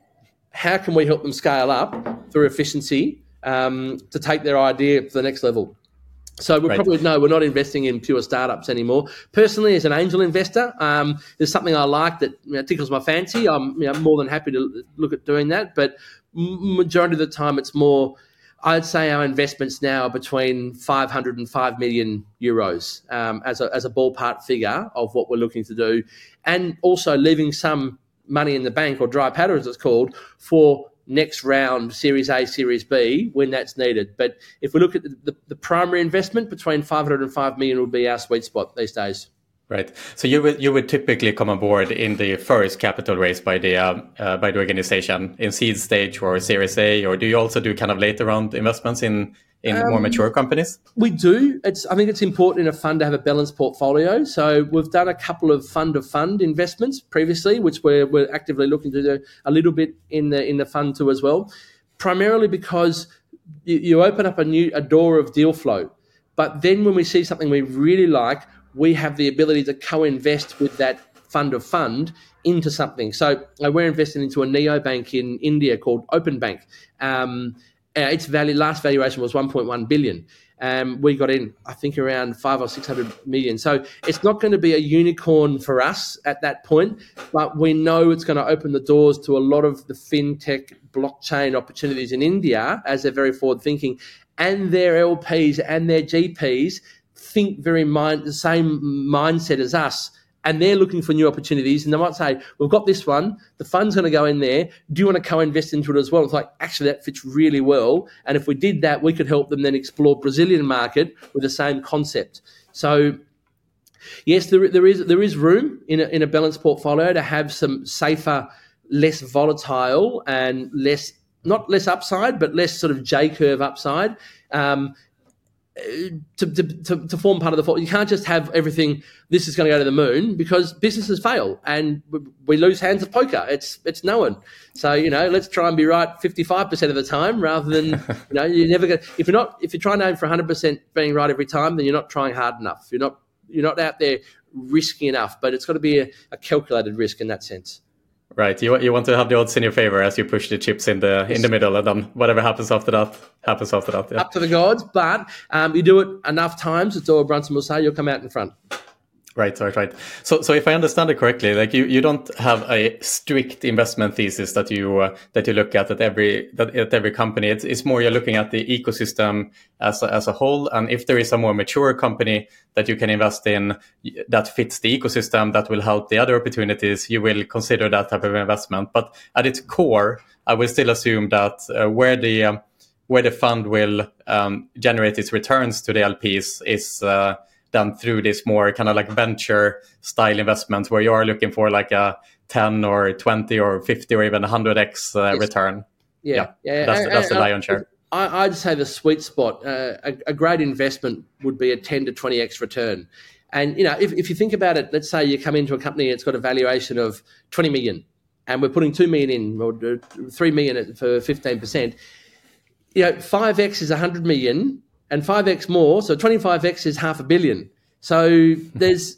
How can we help them scale up through efficiency um, to take their idea to the next level? So we we'll right. probably know we're not investing in pure startups anymore. Personally, as an angel investor, um, there's something I like that you know, tickles my fancy. I'm you know, more than happy to look at doing that. But majority of the time, it's more, I'd say our investments now are between five hundred and five million euros um, as, a, as a ballpark figure of what we're looking to do. And also leaving some money in the bank, or dry powder as it's called, for next round, Series A, Series B, when that's needed. But if we look at the, the, the primary investment, between five hundred and five million would be our sweet spot these days. Right. So you would you would typically come on board in the first capital raise by the uh, uh, by the organization in seed stage or Series A, or do you also do kind of later round investments in in um, more mature companies? We do. It's I think it's important in a fund to have a balanced portfolio. So we've done a couple of fund of fund investments previously, which we're we're actively looking to do a little bit in the in the fund too as well. Primarily because you, you open up a new a door of deal flow, but then when we see something we really like, we have the ability to co-invest with that fund of fund into something. So uh, we're investing into a neobank in India called Open Bank. Um, Uh, its value, last valuation was one point one billion. and we got in, I think, around five or six hundred million. So it's not going to be a unicorn for us at that point, but we know it's going to open the doors to a lot of the fintech blockchain opportunities in India, as they're very forward thinking, and their L Ps and their G Ps think very mind the same mindset as us. And they're looking for new opportunities, and they might say, we've got this one, the fund's going to go in there, do you want to co-invest into it as well? It's like, actually, that fits really well, and if we did that, we could help them then explore Brazilian market with the same concept. So, yes, there, there is there is room in a, in a balanced portfolio to have some safer, less volatile and less, not less upside, but less sort of J-curve upside, um, To, to, to form part of the fall. You can't just have everything, this is going to go to the moon, because businesses fail and we lose hands of poker. It's it's known. So, you know, let's try and be right fifty-five percent of the time rather than, you know, you're never going to, if you're not, if you're trying to aim for one hundred percent being right every time, then you're not trying hard enough. You're not, you're not out there risky enough, but it's got to be a, a calculated risk in that sense. Right, you you want to have the odds in your favor as you push the chips in the in the middle, and then whatever happens after that happens after that. Yeah. Up to the gods, but um, you do it enough times, it's all Brunson will say, you'll come out in front. Right, right, right. So, so if I understand it correctly, like you, you don't have a strict investment thesis that you uh, that you look at at every that, at every company. It's it's more you're looking at the ecosystem as a, as a whole, and if there is a more mature company that you can invest in that fits the ecosystem that will help the other opportunities, you will consider that type of investment. But at its core, I will still assume that uh, where the um, where the fund will um, generate its returns to the L Ps is Uh, done through this more kind of like venture style investments where you are looking for like a ten or twenty or fifty or even one hundred x uh, yes. return. Yeah, yeah. yeah. That's, and, that's and, the lion's share. I, I'd say the sweet spot, uh, a, a great investment would be a ten to twenty x return. And, you know, if, if you think about it, let's say you come into a company, it's got a valuation of twenty million and we're putting two million in or three million for fifteen percent. You know, five x is one hundred million. And five x more, so twenty-five x is half a billion. So there's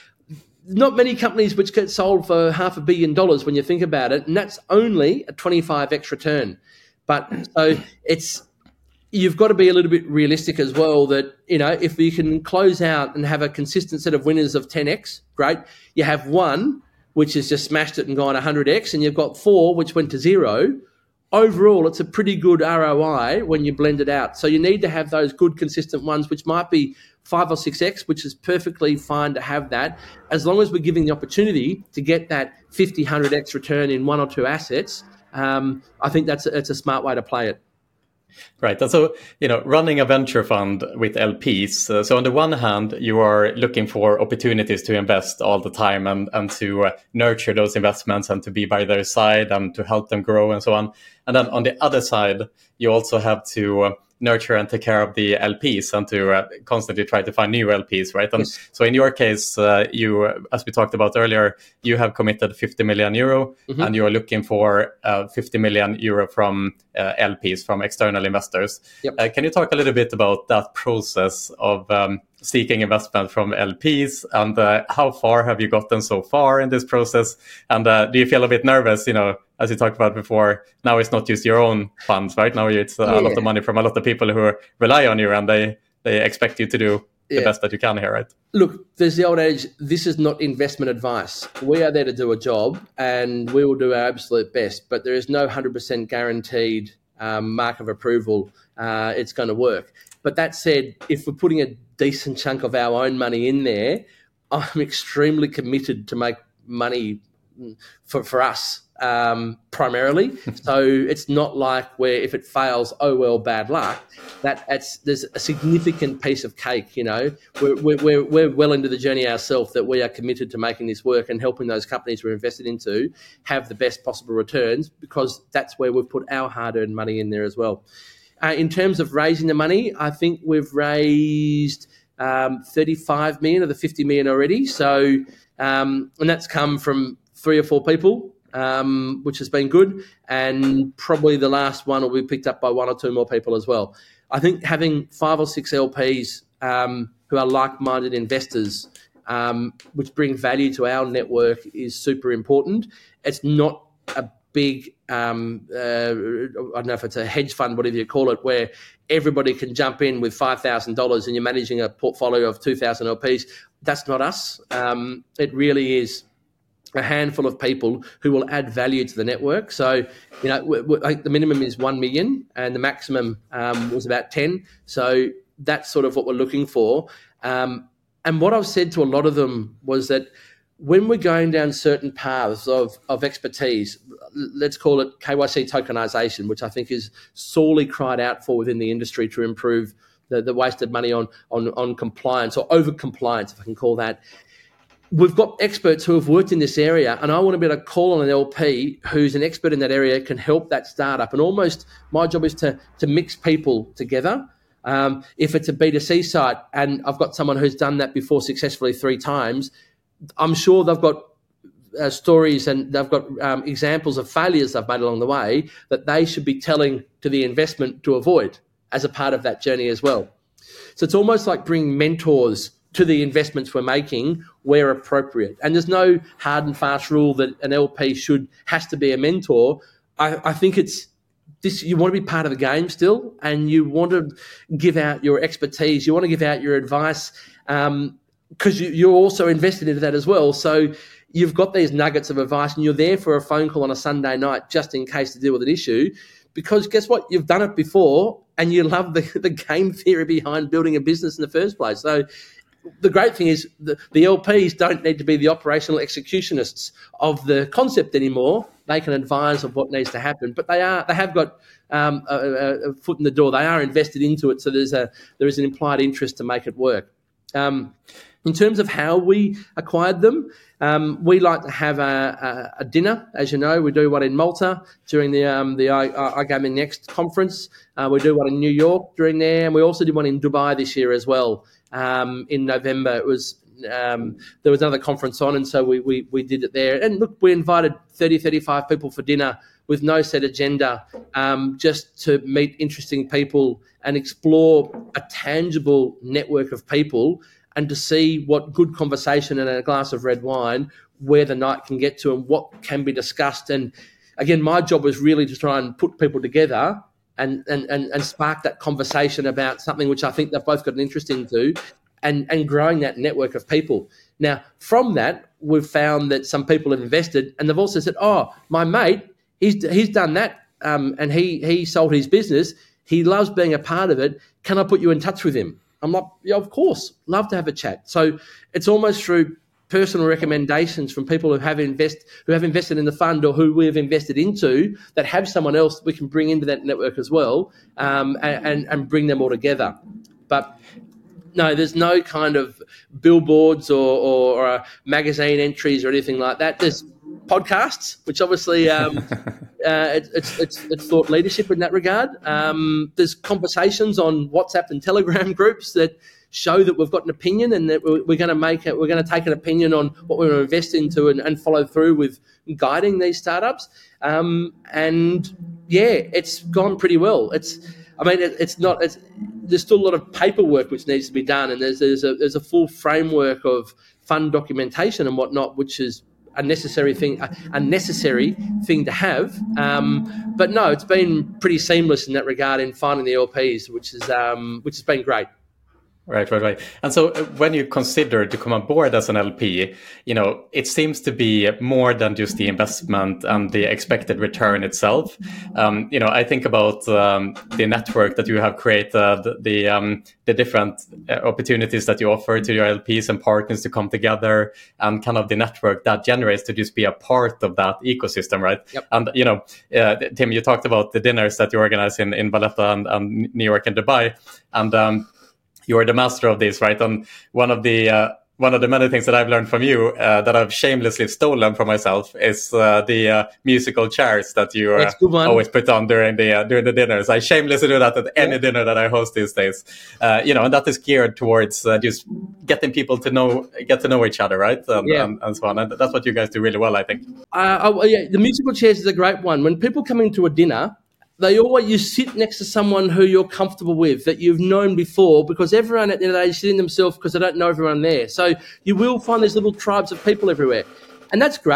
not many companies which get sold for half a billion dollars when you think about it, and that's only a twenty-five x return. But so it's you've got to be a little bit realistic as well that, you know, if you can close out and have a consistent set of winners of ten x, great. You have one which has just smashed it and gone one hundred x, and you've got four which went to zero. Overall, it's a pretty good R O I when you blend it out. So you need to have those good, consistent ones, which might be five or six x, which is perfectly fine to have that, as long as we're giving the opportunity to get that fifty, one hundred x return in one or two assets. Um, I think that's a, it's a smart way to play it. Right. And so, you know, running a venture fund with L Ps. Uh, so on the one hand, you are looking for opportunities to invest all the time and, and to uh, nurture those investments and to be by their side and to help them grow and so on. And then on the other side, you also have to uh, nurture and take care of the L Ps and to uh, constantly try to find new L Ps, right? And yes. So in your case, uh, you, uh, as we talked about earlier, you have committed fifty million euro mm-hmm. and you're looking for uh, fifty million euro from uh, L Ps, from external investors. Yep. Uh, can you talk a little bit about that process of um, seeking investment from L Ps, and uh, how far have you gotten so far in this process? And uh, do you feel a bit nervous, you know, as you talked about before, now it's not just your own funds, right? Now it's uh, yeah. a lot of money from a lot of people who rely on you and they, they expect you to do the yeah. best that you can here, right? Look, there's the old adage, this is not investment advice. We are there to do a job and we will do our absolute best, but there is no one hundred percent guaranteed um, mark of approval uh, it's going to work. But that said, if we're putting a decent chunk of our own money in there, I'm extremely committed to make money for, for us um, primarily. So it's not like where if it fails, oh, well, bad luck. That that's, there's a significant piece of cake, you know. We're, we're, we're well into the journey ourselves that we are committed to making this work and helping those companies we're invested into have the best possible returns, because that's where we've put our hard-earned money in there as well. Uh, in terms of raising the money, I think we've raised um, thirty-five million of the fifty million already. So, um, and that's come from three or four people, um, which has been good. And probably the last one will be picked up by one or two more people as well. I think having five or six L Ps um, who are like-minded investors, um, which bring value to our network, is super important. It's not a big, um, uh, I don't know if it's a hedge fund, whatever you call it, where everybody can jump in with five thousand dollars and you're managing a portfolio of two thousand L Ps. That's not us. Um, it really is a handful of people who will add value to the network. So, you know, w- w- I think the minimum is one million and the maximum um, was about ten. So that's sort of what we're looking for. Um, and what I've said to a lot of them was that when we're going down certain paths of, of expertise, let's call it K Y C tokenization, which I think is sorely cried out for within the industry to improve the, the wasted money on, on, on compliance or over compliance, if I can call that. We've got experts who have worked in this area, and I want to be able to call on an L P who's an expert in that area, can help that startup. And almost my job is to, to mix people together. Um, if it's a B two C site and I've got someone who's done that before successfully three times, I'm sure they've got uh, stories and they've got um, examples of failures they've made along the way that they should be telling to the investment to avoid as a part of that journey as well. So it's almost like bringing mentors to the investments we're making where appropriate. And there's no hard and fast rule that an L P should has to be a mentor. I, I think it's this, you want to be part of the game still, and you want to give out your expertise. You want to give out your advice um, because you, you're also invested into that as well. So you've got these nuggets of advice and you're there for a phone call on a Sunday night just in case to deal with an issue. Because guess what? You've done it before and you love the, the game theory behind building a business in the first place. So the great thing is the, the L Ps don't need to be the operational executionists of the concept anymore. They can advise of what needs to happen, but they are they have got um, a, a foot in the door. They are invested into it, so there's a there is an implied interest to make it work. Um, in terms of how we acquired them, um, we like to have a, a, a dinner. As you know, we do one in Malta during the um, the iGaming Next conference. Uh, we do one in New York during there, and we also did one in Dubai this year as well. Um, in November, it was um, there was another conference on, and so we, we we did it there. And look, we invited thirty, thirty-five people for dinner with no set agenda, um, just to meet interesting people and explore a tangible network of people, and to see what good conversation and a glass of red wine, where the night can get to and what can be discussed. And again, my job was really to try and put people together and and and, and spark that conversation about something which I think they've both got an interest into, and, and growing that network of people. Now, from that, we've found that some people have invested and they've also said, oh, my mate, he's he's done that um, and he he sold his business. He loves being a part of it. Can I put you in touch with him? I'm like, yeah, of course, love to have a chat. So it's almost through personal recommendations from people who have invest who have invested in the fund or who we've invested into that have someone else we can bring into that network as well, um, and, and, and bring them all together. But no, there's no kind of billboards or, or, or uh, magazine entries or anything like that. There's podcasts, which obviously um, uh, it, it's, it's it's thought leadership in that regard. Um, there's conversations on WhatsApp and Telegram groups that show that we've got an opinion and that we're, we're going to make it. We're going to take an opinion on what we're going to invest into and, and follow through with guiding these startups. Um, and yeah, it's gone pretty well. It's, I mean, it, it's not. It's, there's still a lot of paperwork which needs to be done, and there's there's a there's a full framework of fund documentation and whatnot, which is a necessary thing, a, a necessary thing to have. Um, but no, it's been pretty seamless in that regard in finding the L Ps, which is um, which has been great. Right, right, right. And so when you consider to come on board as an L P, you know, it seems to be more than just the investment and the expected return itself. Um, you know, I think about um, the network that you have created, the the, um, the different opportunities that you offer to your L Ps and partners to come together, and kind of the network that generates to just be a part of that ecosystem, right? Yep. And, you know, uh, Tim, you talked about the dinners that you organize in, in Valletta and, and New York and Dubai. And um, you're the master of this, right? And one of the uh, one of the many things that I've learned from you uh, that I've shamelessly stolen for myself is uh, the uh, musical chairs that you uh, always put on during the uh, during the dinners. I shamelessly do that at any yeah. dinner that I host these days. Uh, you know, and that is geared towards uh, just getting people to know, get to know each other, right? And, yeah. and, and so on. And that's what you guys do really well, I think. Uh, oh, yeah, the musical chairs is a great one. When people come into a dinner, they always, you sit next to someone who you're comfortable with, that you've known before, because everyone at the end of the day is sitting themselves because they don't know everyone there. So you will find these little tribes of people everywhere. And that's great.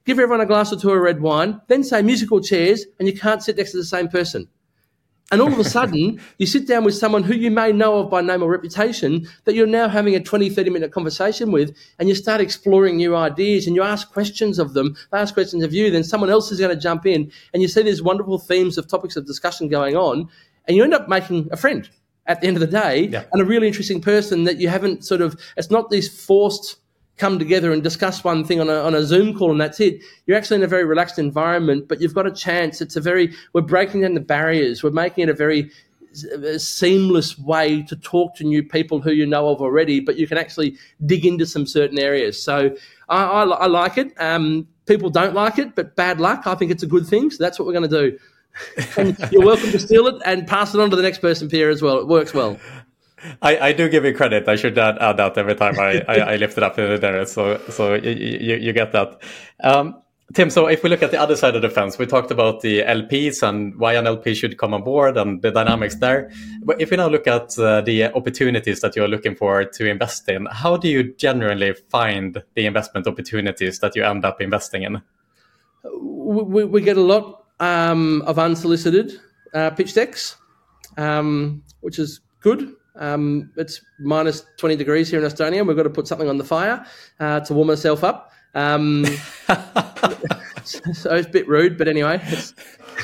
give everyone a glass or two of red wine, then say musical chairs, and you can't sit next to the same person. And all of a sudden, you sit down with someone who you may know of by name or reputation that you're now having a twenty, thirty-minute conversation with, and you start exploring new ideas and you ask questions of them, they ask questions of you, then someone else is going to jump in, and you see these wonderful themes of topics of discussion going on, and you end up making a friend at the end of the day, yeah. and a really interesting person that you haven't sort of, it's not these forced come together and discuss one thing on a, on a Zoom call and that's it. You're actually in a very relaxed environment, but you've got a chance. It's a very, we're breaking down the barriers. We're making it a very a seamless way to talk to new people who you know of already, but you can actually dig into some certain areas. So I, I, I like it. Um, people don't like it, but bad luck. I think it's a good thing. So that's what we're going to do. And you're welcome to steal it and pass it on to the next person, Pierre, as well. It works well. I, I do give you credit. I should add, add that every time I, I, I lift it up in there. So so you, you, you get that. Um, Tim, so if we look at the other side of the fence, we talked about the L Ps and why an L P should come on board and the dynamics there. But if we now look at uh, the opportunities that you're looking for to invest in, how do you generally find the investment opportunities that you end up investing in? We, we get a lot um, of unsolicited uh, pitch decks, um, which is good. Um, it's minus twenty degrees here in Estonia, and we've got to put something on the fire uh, to warm ourselves up. Um, so it's a bit rude, but anyway. It's...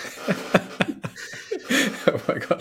oh my god!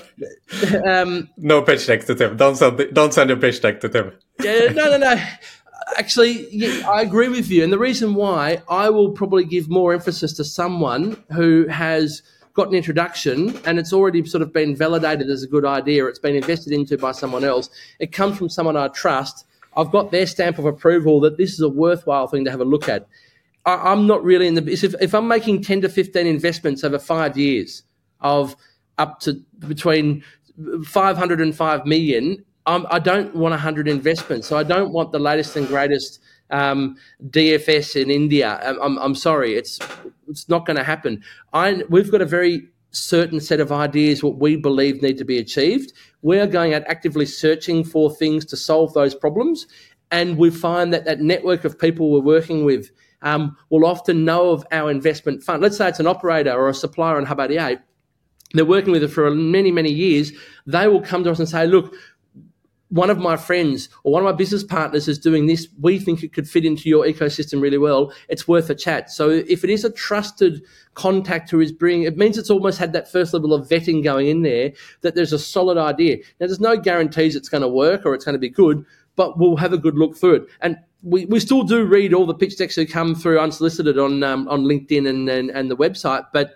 Um, no pitch deck to Tim. Don't send. Don't send your pitch deck to Tim. yeah, no, no, no. Actually, yeah, I agree with you, and the reason why I will probably give more emphasis to someone who has got an introduction and it's already sort of been validated as a good idea, or it's been invested into by someone else. It comes from someone I trust. I've got their stamp of approval that this is a worthwhile thing to have a look at. I, I'm not really in the business. If, if I'm making ten to fifteen investments over five years of up to between five hundred and five million, I'm, I don't want one hundred investments. So I don't want the latest and greatest um, D F S in India. I'm, I'm, I'm sorry, it's it's not going to happen. I, we've got a very certain set of ideas what we believe need to be achieved. We're going out actively searching for things to solve those problems, and we find that that network of people we're working with um, will often know of our investment fund. Let's say it's an operator or a supplier in Habari. They're working with it for many, many years. They will come to us and say, look, one of my friends or one of my business partners is doing this. We think it could fit into your ecosystem really well. It's worth a chat. So if it is a trusted contact who is bringing, it means it's almost had that first level of vetting going in there, that there's a solid idea. Now, there's no guarantees it's going to work or it's going to be good, but we'll have a good look through it. And we, we still do read all the pitch decks that come through unsolicited on um, on LinkedIn and, and, and the website, but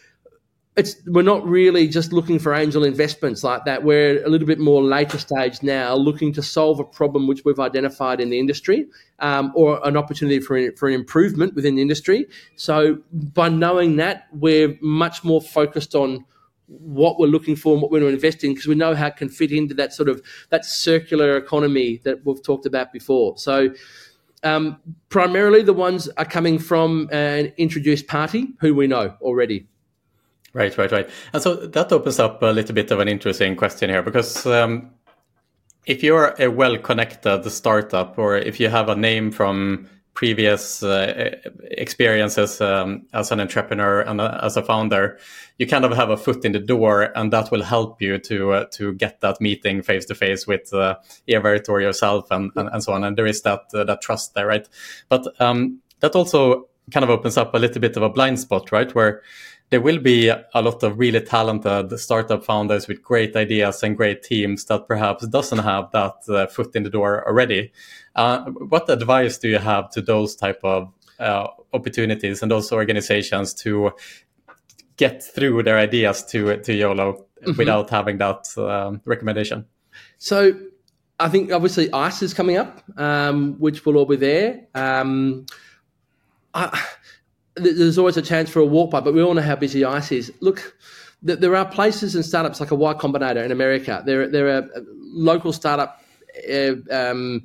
It's we're not really just looking for angel investments like that. We're a little bit more later stage now, looking to solve a problem which we've identified in the industry, um, or an opportunity for for an improvement within the industry. So by knowing that, we're much more focused on what we're looking for and what we're going to invest in, because we know how it can fit into that sort of that circular economy that we've talked about before. So um, primarily the ones are coming from an introduced party who we know already. Right, right, right. And so that opens up a little bit of an interesting question here, because um, if you're a well-connected startup, or if you have a name from previous uh, experiences um, as an entrepreneur and uh, as a founder, you kind of have a foot in the door, and that will help you to uh, to get that meeting face-to-face with uh, Evert or yourself and, and, and so on. And there is that uh, that trust there, right? But um, that also kind of opens up a little bit of a blind spot, right? Where there will be a lot of really talented startup founders with great ideas and great teams that perhaps doesn't have that uh, foot in the door already. Uh, what advice do you have to those type of uh, opportunities and those organizations to get through their ideas to to YOLO mm-hmm. without having that um, recommendation? So I think obviously ICE is coming up, um, which will all be there. Um, I, There's always a chance for a walk by, but we all know how busy ICE is. Look, there are places and startups like a Y Combinator in America. There, there are local startup uh, um,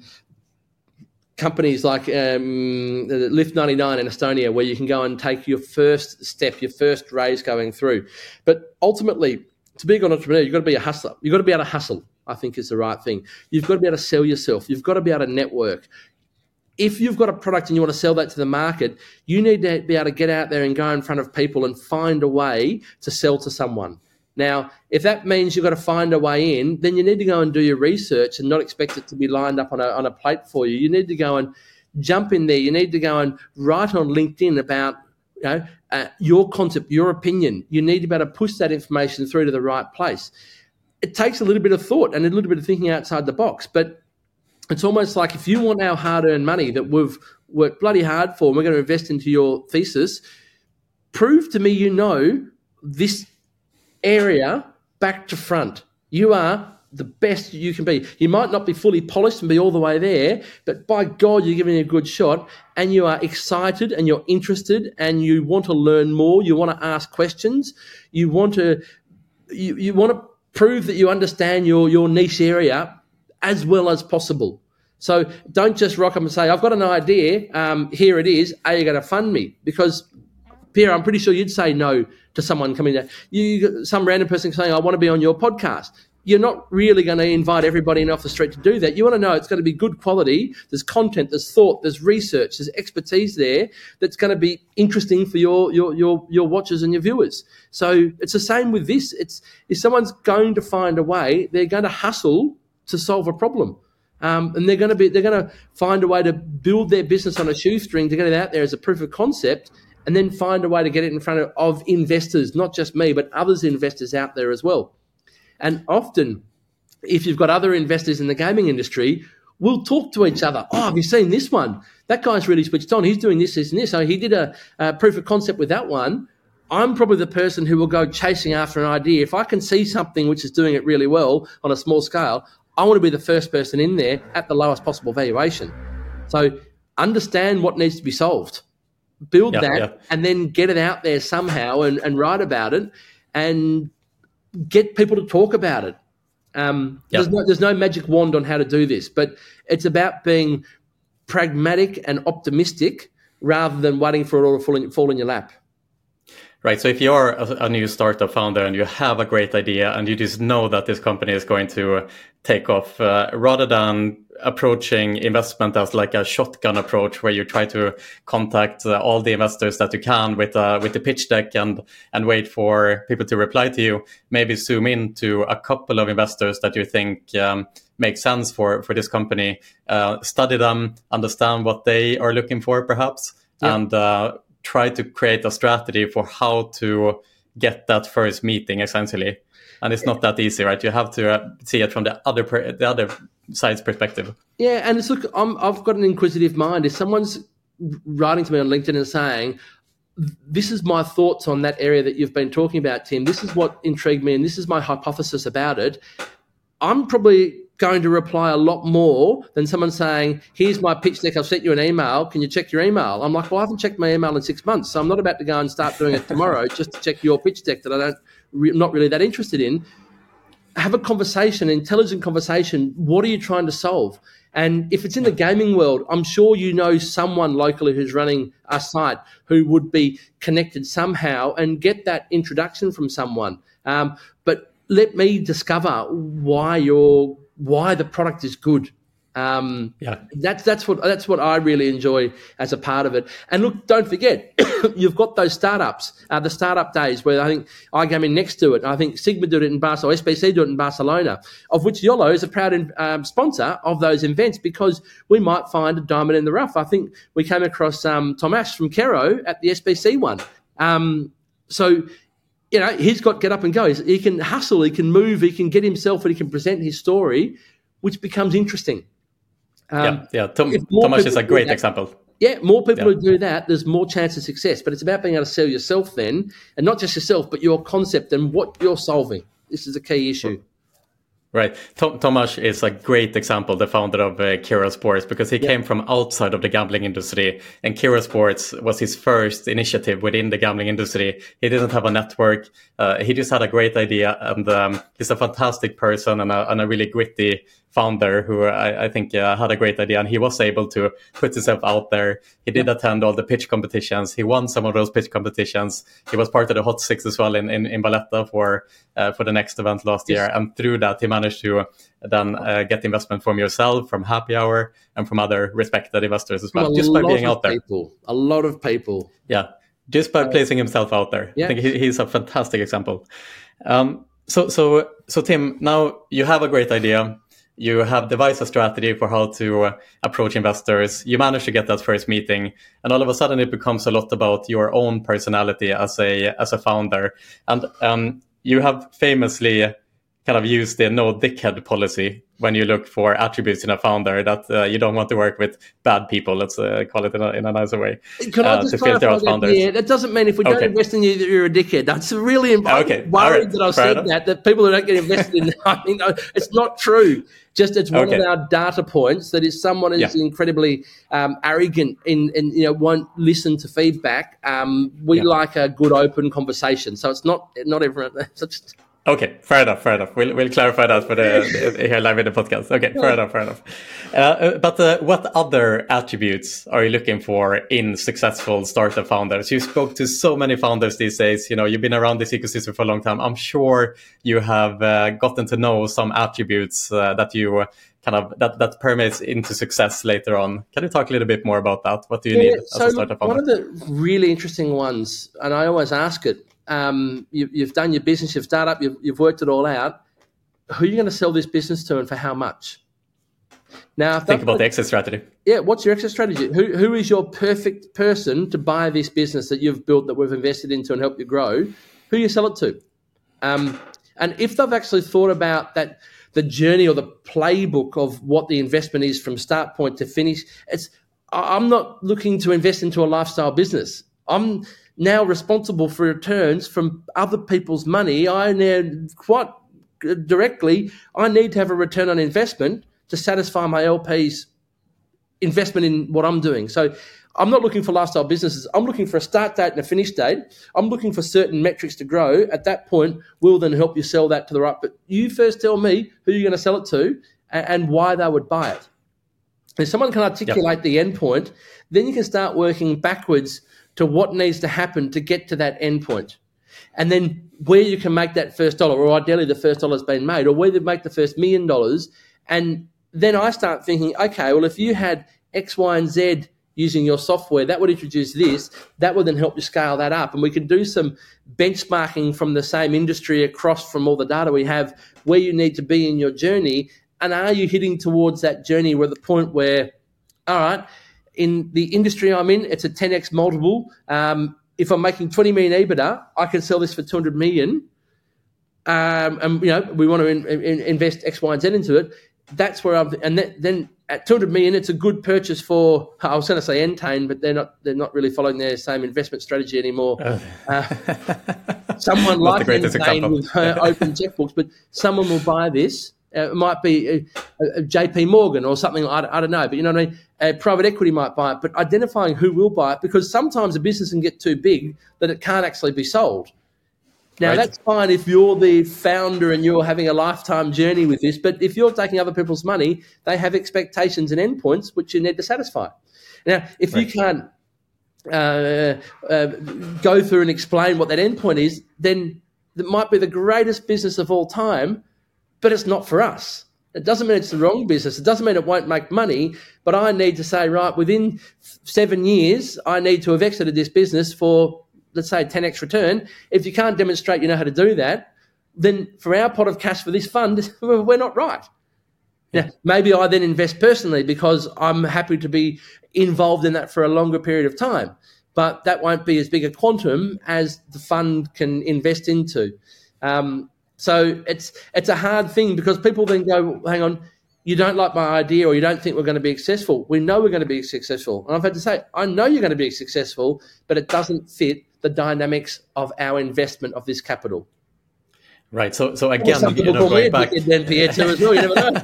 companies like um, Lift ninety-nine in Estonia, where you can go and take your first step, your first raise going through. But ultimately, to be a good entrepreneur, you've got to be a hustler. You've got to be able to hustle, I think is the right thing. You've got to be able to sell yourself. You've got to be able to network. if you've got a product and you want to sell that to the market, you need to be able to get out there and go in front of people and find a way to sell to someone. Now, if that means you've got to find a way in, then you need to go and do your research and not expect it to be lined up on a, on a plate for you. You need to go and jump in there. You need to go and write on LinkedIn about you know, uh, your concept, your opinion. You need to be able to push that information through to the right place. It takes a little bit of thought and a little bit of thinking outside the box, but it's almost like if you want our hard-earned money that we've worked bloody hard for and we're going to invest into your thesis, prove to me you know this area back to front. You are the best you can be. You might not be fully polished and be all the way there, but by God, you're giving it a good shot and you are excited and you're interested and you want to learn more. You want to ask questions. You want to, you, you want to prove that you understand your, your niche area as well as possible. So don't just rock up and say, I've got an idea, um, here it is, are you going to fund me? Because, Pierre, I'm pretty sure you'd say no to someone coming down. You, some random person saying, I want to be on your podcast. You're not really going to invite everybody in off the street to do that. You want to know it's going to be good quality. There's content, there's thought, there's research, there's expertise there that's going to be interesting for your your your your watchers and your viewers. So it's the same with this. It's if someone's going to find a way, they're going to hustle to solve a problem. Um, and they're going to be they're going to find a way to build their business on a shoestring to get it out there as a proof of concept, and then find a way to get it in front of, of investors, not just me, but others investors out there as well. And often, if you've got other investors in the gaming industry, we'll talk to each other. Oh, have you seen this one? That guy's really switched on. He's doing this, this, and this. So he did a, a proof of concept with that one. I'm probably the person who will go chasing after an idea. If I can see something which is doing it really well on a small scale, I want to be the first person in there at the lowest possible valuation. So understand what needs to be solved. Build yeah, that yeah. and then get it out there somehow and, and write about it and get people to talk about it. Um, yep. there's, no, there's no magic wand on how to do this, but it's about being pragmatic and optimistic rather than waiting for it all to fall in, fall in your lap. Right. So if you're a, a new startup founder and you have a great idea and you just know that this company is going to take off, uh, rather than approaching investment as like a shotgun approach where you try to contact uh, all the investors that you can with uh, with the pitch deck and and wait for people to reply to you, maybe zoom in to a couple of investors that you think um, make sense for, for this company, uh, study them, understand what they are looking for perhaps, yeah. and uh, try to create a strategy for how to get that first meeting essentially. And it's not that easy, right? You have to uh, see it from the other per- the other side's perspective. Yeah, and it's look, I'm, I've got an inquisitive mind. If someone's writing to me on LinkedIn and saying, "This is my thoughts on that area that you've been talking about, Tim. This is what intrigued me, and this is my hypothesis about it," I'm probably going to reply a lot more than someone saying, "Here's my pitch deck. I've sent you an email. Can you check your email?" I'm like, "Well, I haven't checked my email in six months, so I'm not about to go and start doing it tomorrow just to check your pitch deck that I don't." Not really that interested in. Have a conversation, intelligent conversation. What are you trying to solve? And if it's in the gaming world, I'm sure you know someone locally who's running a site who would be connected somehow and get that introduction from someone. Um, but let me discover why you're why the product is good. Um, yeah, that's that's what that's what I really enjoy as a part of it. And look, don't forget, you've got those startups, uh, the startup days where I think iGaming next to it. I think Sigma did it in Barcelona, S B C did it in Barcelona, of which YOLO is a proud um, sponsor of those events because we might find a diamond in the rough. I think we came across um, Tom Ash from Kero at the S B C one. Um, so. You know, he's got get up and go. He can hustle, he can move, he can get himself and he can present his story, which becomes interesting. Um, yeah, yeah. Tom, Thomas is a great that, example. Yeah, more people yeah. who do that, there's more chance of success. But it's about being able to sell yourself then, and not just yourself, but your concept and what you're solving. This is a key issue. Right. Tom, Tomasz is a great example, the founder of uh, Kero Sports, because he yeah. came from outside of the gambling industry. And Kero Sports was his first initiative within the gambling industry. He didn't have a network. Uh, he just had a great idea. And um, he's a fantastic person and a, and a really gritty founder who I, I think uh, had a great idea, and he was able to put himself out there. He did attend all the pitch competitions. He won some of those pitch competitions. He was part of the Hot Six as well in, in, in Valletta for uh, for the next event last yes. year. And through that, he managed to then uh, get investment from yourself, from Happy Hour, and from other respected investors as well, just by being out there. People, a lot of people. Yeah, just by uh, placing himself out there. Yeah. I think he, he's a fantastic example. Um, so, so, so Tim, now you have a great idea. You have devised a strategy for how to uh, approach investors. You manage to get that first meeting, and all of a sudden it becomes a lot about your own personality as a as a founder. And um, you have famously kind of used the no dickhead policy when you look for attributes in a founder, that uh, you don't want to work with bad people. Let's uh, call it in a, in a nicer way. Can uh, I just to filter out founders. Yeah, that doesn't mean if we don't okay. invest in you that you're a dickhead. That's really important. Okay. Worried right. that I've Fair said enough. that, that people who don't get invested in, I mean, it's not true. Just it's one okay. of our data points that is someone who's yeah. incredibly um, arrogant in, in, you know, won't listen to feedback. Um, we yeah. like a good open conversation. So it's not, not everyone. Just, Okay, fair enough, fair enough. We'll we'll clarify that for the, the here live in the podcast. Okay, fair enough, fair enough. Uh, but uh, what other attributes are you looking for in successful startup founders? You spoke to so many founders these days. You know, you've been around this ecosystem for a long time. I'm sure you have uh, gotten to know some attributes uh, that you kind of that that permeates into success later on. Can you talk a little bit more about that? What do you yeah, need as so a startup founder? One of the really interesting ones, and I always ask it. Um, you, you've done your business, you've started up, you've, you've worked it all out. Who are you going to sell this business to and for how much? Now, think about the exit strategy. Yeah, what's your exit strategy? Who Who is your perfect person to buy this business that you've built, that we've invested into and helped you grow? Who do you sell it to? Um, and if they've actually thought about that, the journey or the playbook of what the investment is from start point to finish, it's I'm not looking to invest into a lifestyle business. I'm now responsible for returns from other people's money. I now quite directly, I need to have a return on investment to satisfy my L P's investment in what I'm doing. So I'm not looking for lifestyle businesses. I'm looking for a start date and a finish date. I'm looking for certain metrics to grow. At that point, we'll then help you sell that to the right. But you first tell me who you're going to sell it to and, and why they would buy it. If someone can articulate yep. the end point, then you can start working backwards to what needs to happen to get to that end point. And then where you can make that first dollar, or ideally the first dollar's been made, or where you make the first million dollars. And then I start thinking, okay, well, if you had X, Y, and Z using your software, that would introduce this, that would then help you scale that up. And we can do some benchmarking from the same industry across from all the data we have, where you need to be in your journey. And are you hitting towards that journey where the point where, all right, in the industry I'm in, it's a ten x multiple. Um, if I'm making twenty million EBITDA, I can sell this for two hundred million. Um, and, you know, we want to in, in, invest X, Y, and Z into it. That's where I'm, and that, then at two hundred million, it's a good purchase for, I was going to say Entain, but they're not, they're not really following their same investment strategy anymore. Oh. Uh, someone like Entain with her open checkbooks, but someone will buy this. Uh, it might be a, a J P Morgan or something, I, I don't know, but you know what I mean? Uh, private equity might buy it, but identifying who will buy it, because sometimes a business can get too big that it can't actually be sold. Now, right. That's fine if you're the founder and you're having a lifetime journey with this, but if you're taking other people's money, they have expectations and endpoints which you need to satisfy. Now, if right. you can't uh, uh, go through and explain what that endpoint is, then it might be the greatest business of all time, but it's not for us. It doesn't mean it's the wrong business. It doesn't mean it won't make money, but I need to say, right, within seven years, I need to have exited this business for, let's say, ten x return. If you can't demonstrate you know how to do that, then for our pot of cash for this fund, we're not right. Now, maybe I then invest personally because I'm happy to be involved in that for a longer period of time, but that won't be as big a quantum as the fund can invest into. Um, So it's it's a hard thing because people then go, hang on, you don't like my idea or you don't think we're going to be successful. We know we're going to be successful. And I've had to say, I know you're going to be successful, but it doesn't fit the dynamics of our investment of this capital. Right. So so again, well, you know, going back. Then Pierre too as well, you never know.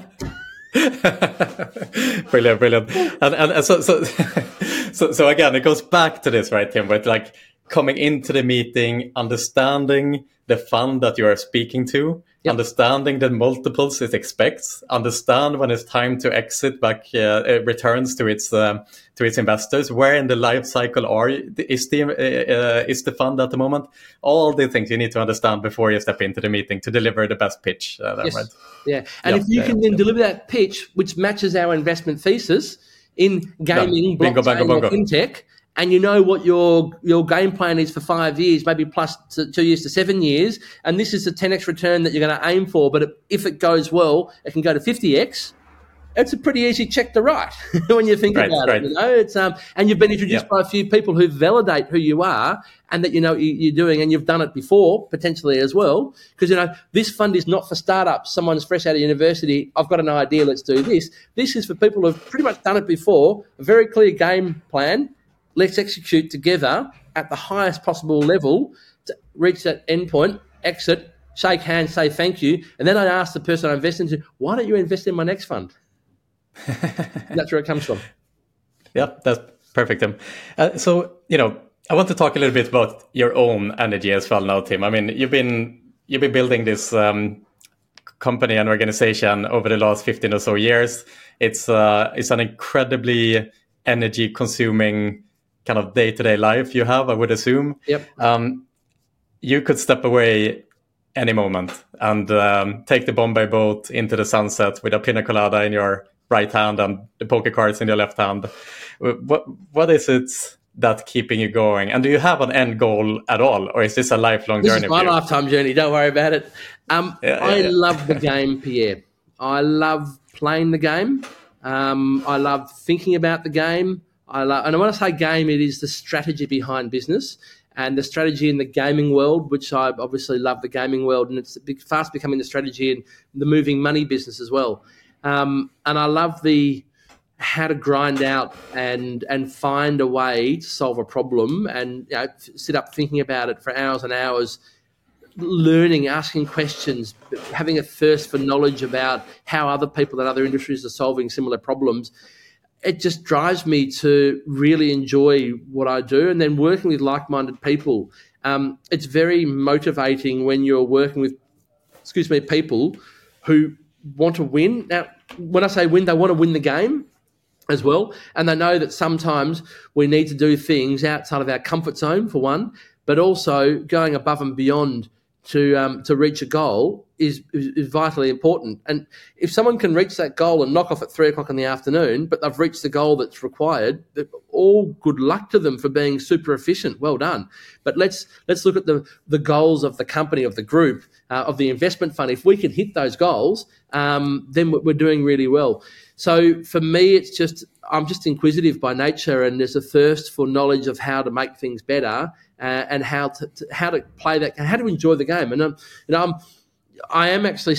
brilliant, brilliant. And, and so, so, so, so again, it goes back to this, right, Tim, with like coming into the meeting, understanding the fund that you are speaking to, Yep. Understanding the multiples it expects, understand when it's time to exit back, uh, returns to its uh, to its investors. Where in the life cycle are you? Is the uh, is the fund at the moment? All the things you need to understand before you step into the meeting to deliver the best pitch. Uh, there, yes. right? Yeah, and yep. if you yeah, can yeah, then yeah. deliver that pitch, which matches our investment thesis in gaming, yeah. Bingo, blockchain, bango, or fintech. And you know what your your game plan is for five years, maybe plus to two years to seven years, and this is the ten x return that you're going to aim for. But if it goes well, it can go to fifty x. It's a pretty easy check to write when you think right, about right. it. You know, it's um, and you've been introduced yep. by a few people who validate who you are and that you know you're doing, and you've done it before potentially as well. Because you know this fund is not for startups. Someone's fresh out of university. I've got an idea. Let's do this. This is for people who've pretty much done it before. A very clear game plan. Let's execute together at the highest possible level to reach that endpoint, exit, shake hands, say thank you. And then I ask the person I invest into, why don't you invest in my next fund? That's where it comes from. Yeah, that's perfect, Tim. Uh, so, you know, I want to talk a little bit about your own energy as well now, Tim. I mean, you've been you've been building this um, company and organization over the last fifteen or so years. It's uh, it's an incredibly energy consuming kind of day-to-day life you have, I would assume. Yep. Um, you could step away any moment and um, take the Bombay boat into the sunset with a pina colada in your right hand and the poker cards in your left hand. What What is it that's keeping you going? And do you have an end goal at all? Or is this a lifelong this journey? This is my for you? lifetime journey. Don't worry about it. Um, yeah, yeah, I yeah. love the game, Pierre. I love playing the game. Um, I love thinking about the game. I love, and when I say game, it is the strategy behind business and the strategy in the gaming world, which I obviously love the gaming world, and it's fast becoming the strategy in the moving money business as well. Um, and I love the how to grind out and and find a way to solve a problem and you know, sit up thinking about it for hours and hours, learning, asking questions, having a thirst for knowledge about how other people in other industries are solving similar problems. It just drives me to really enjoy what I do, and then working with like-minded people. Um, it's very motivating when you're working with, excuse me, people who want to win. Now, when I say win, they want to win the game as well, and they know that sometimes we need to do things outside of our comfort zone, for one, but also going above and beyond to um, to reach a goal is, is is vitally important. And if someone can reach that goal and knock off at three o'clock in the afternoon, but they've reached the goal that's required, all good luck to them for being super efficient. Well done. But let's let's look at the the goals of the company, of the group, uh, of the investment fund. If we can hit those goals, um, then we're doing really well. So for me, it's just I'm just inquisitive by nature, and there's a thirst for knowledge of how to make things better. Uh, and how to, to how to play that, how to enjoy the game, and um, you know, I'm I am actually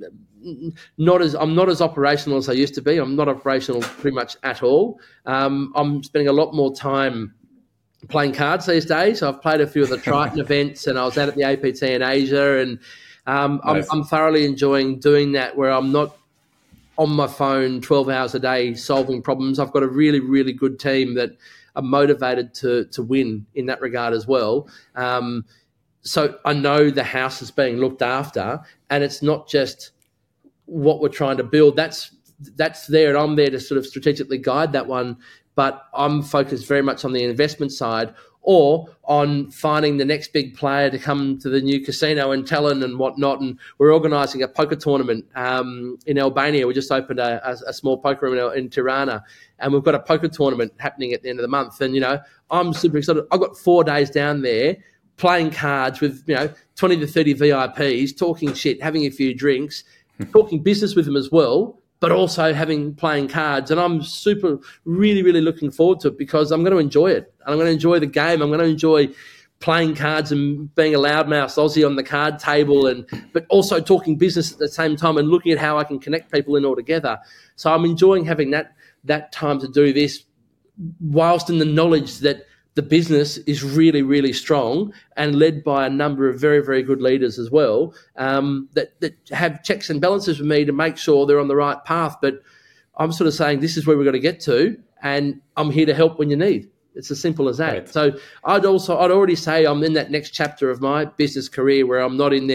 not as I'm not as operational as I used to be. I'm not operational pretty much at all. Um, I'm spending a lot more time playing cards these days. So I've played a few of the Triton events, and I was out at the A P T in Asia, and um, nice. I'm, I'm thoroughly enjoying doing that. Where I'm not on my phone twelve hours a day solving problems. I've got a really really good team that are motivated to to win in that regard as well. Um, so I know the house is being looked after, and it's not just what we're trying to build. That's that's there, and I'm there to sort of strategically guide that one. But I'm focused very much on the investment side, or on finding the next big player to come to the new casino in Tallinn and whatnot. And we're organising a poker tournament um, in Albania. We just opened a, a, a small poker room in, in Tirana, and we've got a poker tournament happening at the end of the month. And, you know, I'm super excited. I've got four days down there playing cards with, you know, twenty to thirty V I Ps, talking shit, having a few drinks, talking business with them as well, but also having playing cards. And I'm super, really, really looking forward to it because I'm going to enjoy it. I'm going to enjoy the game. I'm going to enjoy playing cards and being a loudmouth Aussie on the card table, and but also talking business at the same time and looking at how I can connect people in all together. So I'm enjoying having that that time to do this, whilst in the knowledge that the business is really, really strong and led by a number of very, very good leaders as well, um, that, that have checks and balances with me to make sure they're on the right path. But I'm sort of saying this is where we're going to get to, and I'm here to help when you need. It's as simple as that. Right. So I'd also, I'd already say I'm in that next chapter of my business career where I'm not in there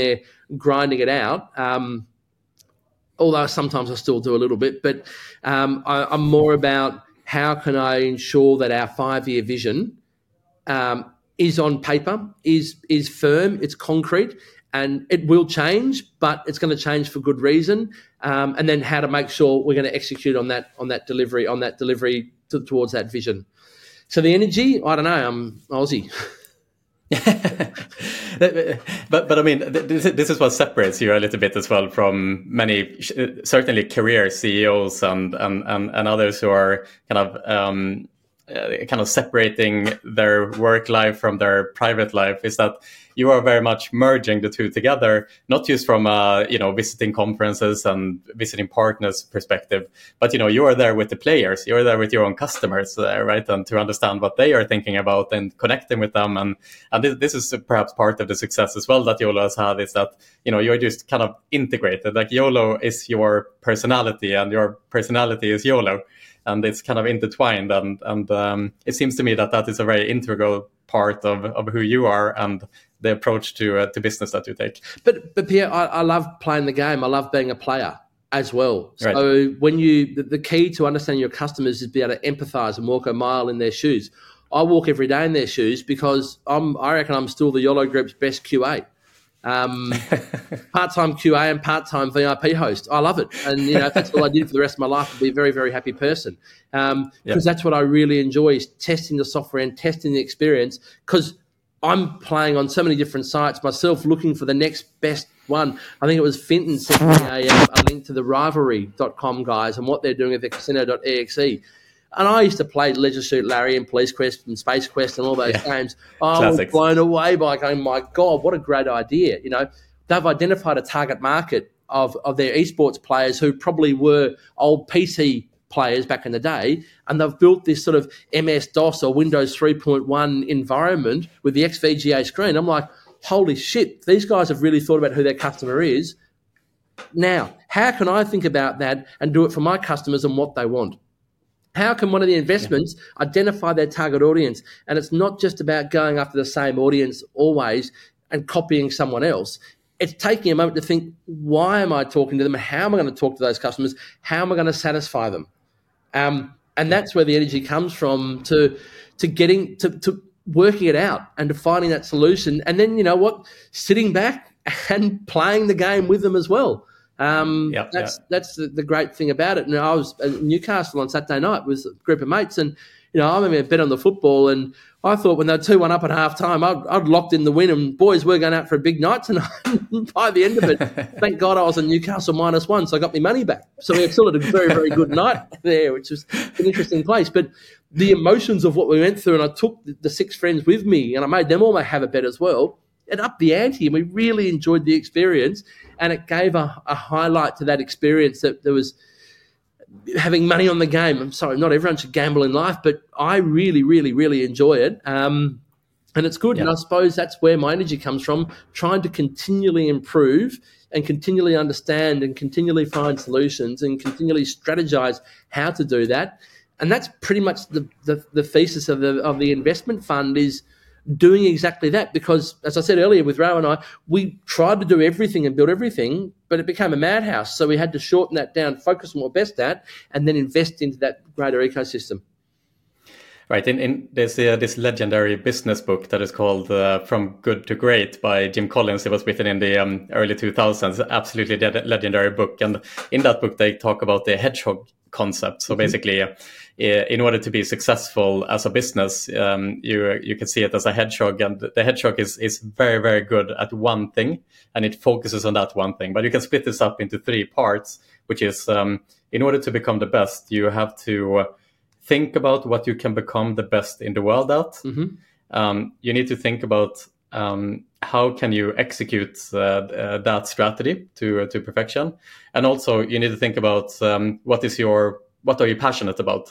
grinding it out. Um, although sometimes I still do a little bit, but um, I, I'm more about how can I ensure that our five-year vision um, is on paper, is is firm, it's concrete, and it will change, but it's going to change for good reason. Um, and then how to make sure we're going to execute on that on that delivery on that delivery to, towards that vision. So the energy, I don't know, I'm Aussie. but but I mean, this, this is what separates you a little bit as well from many, certainly career C E Os and and and, and others who are kind of um, uh, kind of separating their work life from their private life. Is that you are very much merging the two together, not just from a, you know, visiting conferences and visiting partners perspective, but, you know, you are there with the players, you're there with your own customers, uh, right? And to understand what they are thinking about and connecting with them. And, and this, this is perhaps part of the success as well that YOLO has had, is that, you know, you're just kind of integrated. Like YOLO is your personality and your personality is YOLO. And it's kind of intertwined. And, and um, it seems to me that that is a very integral part of, of who you are and the approach to uh, to business that you take. But but Pierre, I, I love playing the game. I love being a player as well. So right. when you the, the key to understanding your customers is be able to empathise and walk a mile in their shoes. I walk every day in their shoes because I'm I reckon I'm still the YOLO Group's best Q A. Um, part-time Q A and part-time V I P host. I love it. And, you know, if that's all I did for the rest of my life, I'd be a very, very happy person. Um, because yeah. that's what I really enjoy, is testing the software and testing the experience, because I'm playing on so many different sites myself, looking for the next best one. I think it was Finton sent me a, a link to the rivalry dot com guys and what they're doing at the casino dot E X E. And I used to play Leisure Suit Larry and Police Quest and Space Quest and all those yeah. games. I Classics. was blown away by going, my God, what a great idea. You know, they've identified a target market of, of their esports players who probably were old P C players back in the day, and they've built this sort of M S DOS or Windows three point one environment with the X V G A screen. I'm like, holy shit, these guys have really thought about who their customer is. Now, how can I think about that and do it for my customers and what they want? How can one of the investments yeah. identify their target audience? And it's not just about going after the same audience always and copying someone else. It's taking a moment to think, why am I talking to them? How am I going to talk to those customers? How am I going to satisfy them? Um, and that's where the energy comes from, to to getting to, to working it out and to finding that solution. And then, you know what, sitting back and playing the game with them as well. Um, yep, that's yep. that's the, the great thing about it. And I was in Newcastle on Saturday night with a group of mates, and you know, I remember a bet on the football, and I thought when they were two one up at half time, I'd, I'd locked in the win, and boys, we're going out for a big night tonight. By the end of it, thank God I was in Newcastle minus one, so I got my money back. So we still had a very, very good night there, which was an interesting place. But the emotions of what we went through, and I took the, the six friends with me, and I made them all have a bet as well. It upped the ante, and we really enjoyed the experience, and it gave a, a highlight to that experience that there was having money on the game. I'm sorry, not everyone should gamble in life, but I really, really, really enjoy it, um, and it's good. Yeah. And I suppose that's where my energy comes from, trying to continually improve and continually understand and continually find solutions and continually strategize how to do that. And that's pretty much the, the, the thesis of the of the investment fund, is doing exactly that, because as I said earlier with Ro and I, we tried to do everything and build everything, but it became a madhouse. So we had to shorten that down, focus on what we're best at, and then invest into that greater ecosystem. Right. In, in there's uh, this legendary business book that is called uh, From Good to Great by Jim Collins. It was written in the um, early two thousands. Absolutely de- legendary book. And in that book, they talk about the hedgehog concept. So mm-hmm. basically, uh, in order to be successful as a business, um, you you can see it as a hedgehog, and the hedgehog is is very, very good at one thing, and it focuses on that one thing. But you can split this up into three parts, which is um, in order to become the best, you have to think about what you can become the best in the world at. Mm-hmm. Um, you need to think about um, how can you execute uh, uh, that strategy to uh, to perfection, and also you need to think about um, what is your what are you passionate about.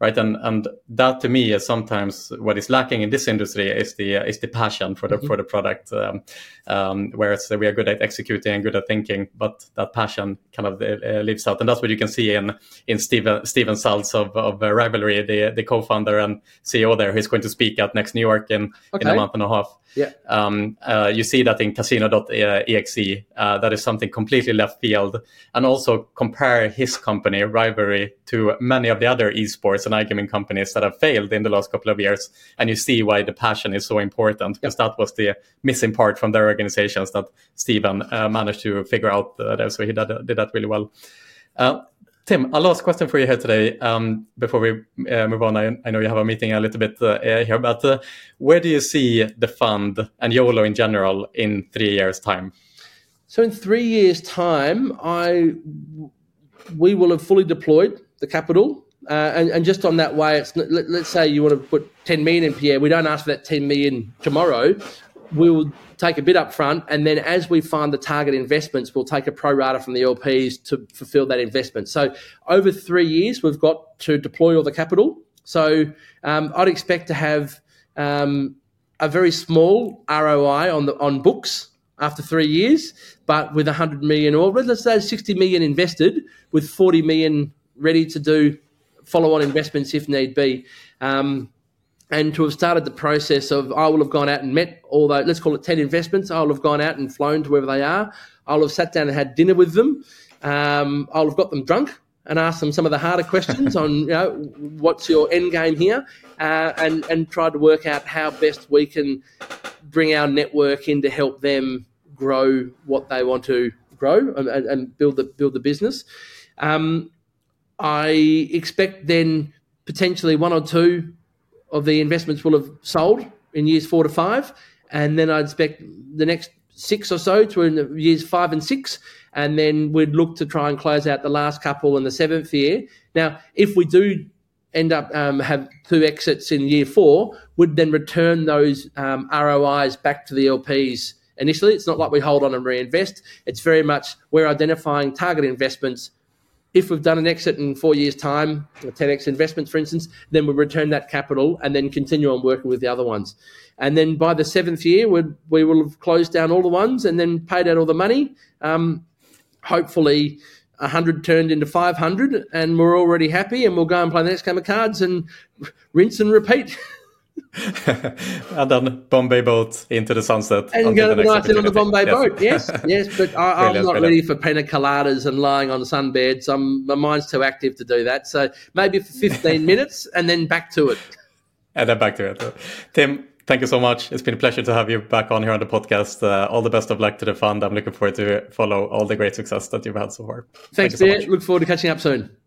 right? And and that to me is sometimes what is lacking in this industry is the uh, is the passion for the mm-hmm. for the product. Um, um, whereas we are good at executing and good at thinking, but that passion kind of uh, lives out, and that's what you can see in in Steven Steven Salz of of uh, Rivalry, the the co-founder and C E O there. He's going to speak at Next New York in okay. in a month and a half. Yeah. Um, uh, you see that in Casino dot E X E. Uh, that is something completely left field, and also compare his company Rivalry to many of the other esports and iGaming companies that have failed in the last couple of years, and you see why the passion is so important, because yep. that was the missing part from their organizations that Steven uh, managed to figure out uh, there. So he did, did that really well. Uh, Tim, a last question for you here today um, before we uh, move on. I, I know you have a meeting a little bit uh, here, but uh, where do you see the fund and YOLO in general in three years' time? So in three years' time, I we will have fully deployed the capital. Uh, and, and just on that way, it's let, let's say you want to put ten million in Pierre. We don't ask for that ten million tomorrow. We will take a bit up front, and then as we find the target investments, we'll take a pro rata from the L Ps to fulfill that investment. So over three years, we've got to deploy all the capital. So um, I'd expect to have um, a very small R O I on the on books after three years, but with one hundred million, or let's say sixty million invested, with forty million ready to do follow-on investments if need be. Um, And to have started the process of, I will have gone out and met all those, let's call it ten investments. I'll have gone out and flown to wherever they are. I'll have sat down and had dinner with them. Um, I'll have got them drunk and asked them some of the harder questions on, you know, what's your end game here, uh, and, and tried to work out how best we can bring our network in to help them grow what they want to grow and, and build the build the business. Um, I expect then potentially one or two of the investments will have sold in years four to five, and then I'd expect the next six or so to in years five and six, and then we'd look to try and close out the last couple in the seventh year. Now, if we do end up um, have two exits in year four, we'd then return those um, R O Is back to the L Ps initially. It's not like we hold on and reinvest. It's very much we're identifying target investments. If we've done an exit in four years' time, or ten X investments, for instance, then we'll return that capital and then continue on working with the other ones. And then by the seventh year, we'd, we will have closed down all the ones and then paid out all the money. Um, hopefully, one hundred turned into five hundred, and we're already happy, and we'll go and play the next game of cards and rinse and repeat. And then Bombay boat into the sunset. And go the night in on the Bombay yes. boat, yes. Yes, but I, I'm not brilliant. ready for pina coladas and lying on sunbeds. I'm, my mind's too active to do that. So maybe for fifteen minutes and then back to it. And then back to it. Tim, thank you so much. It's been a pleasure to have you back on here on the podcast. Uh, all the best of luck to the fund. I'm looking forward to follow all the great success that you've had so far. Thanks, Thank you so Bear. Look forward to catching up soon.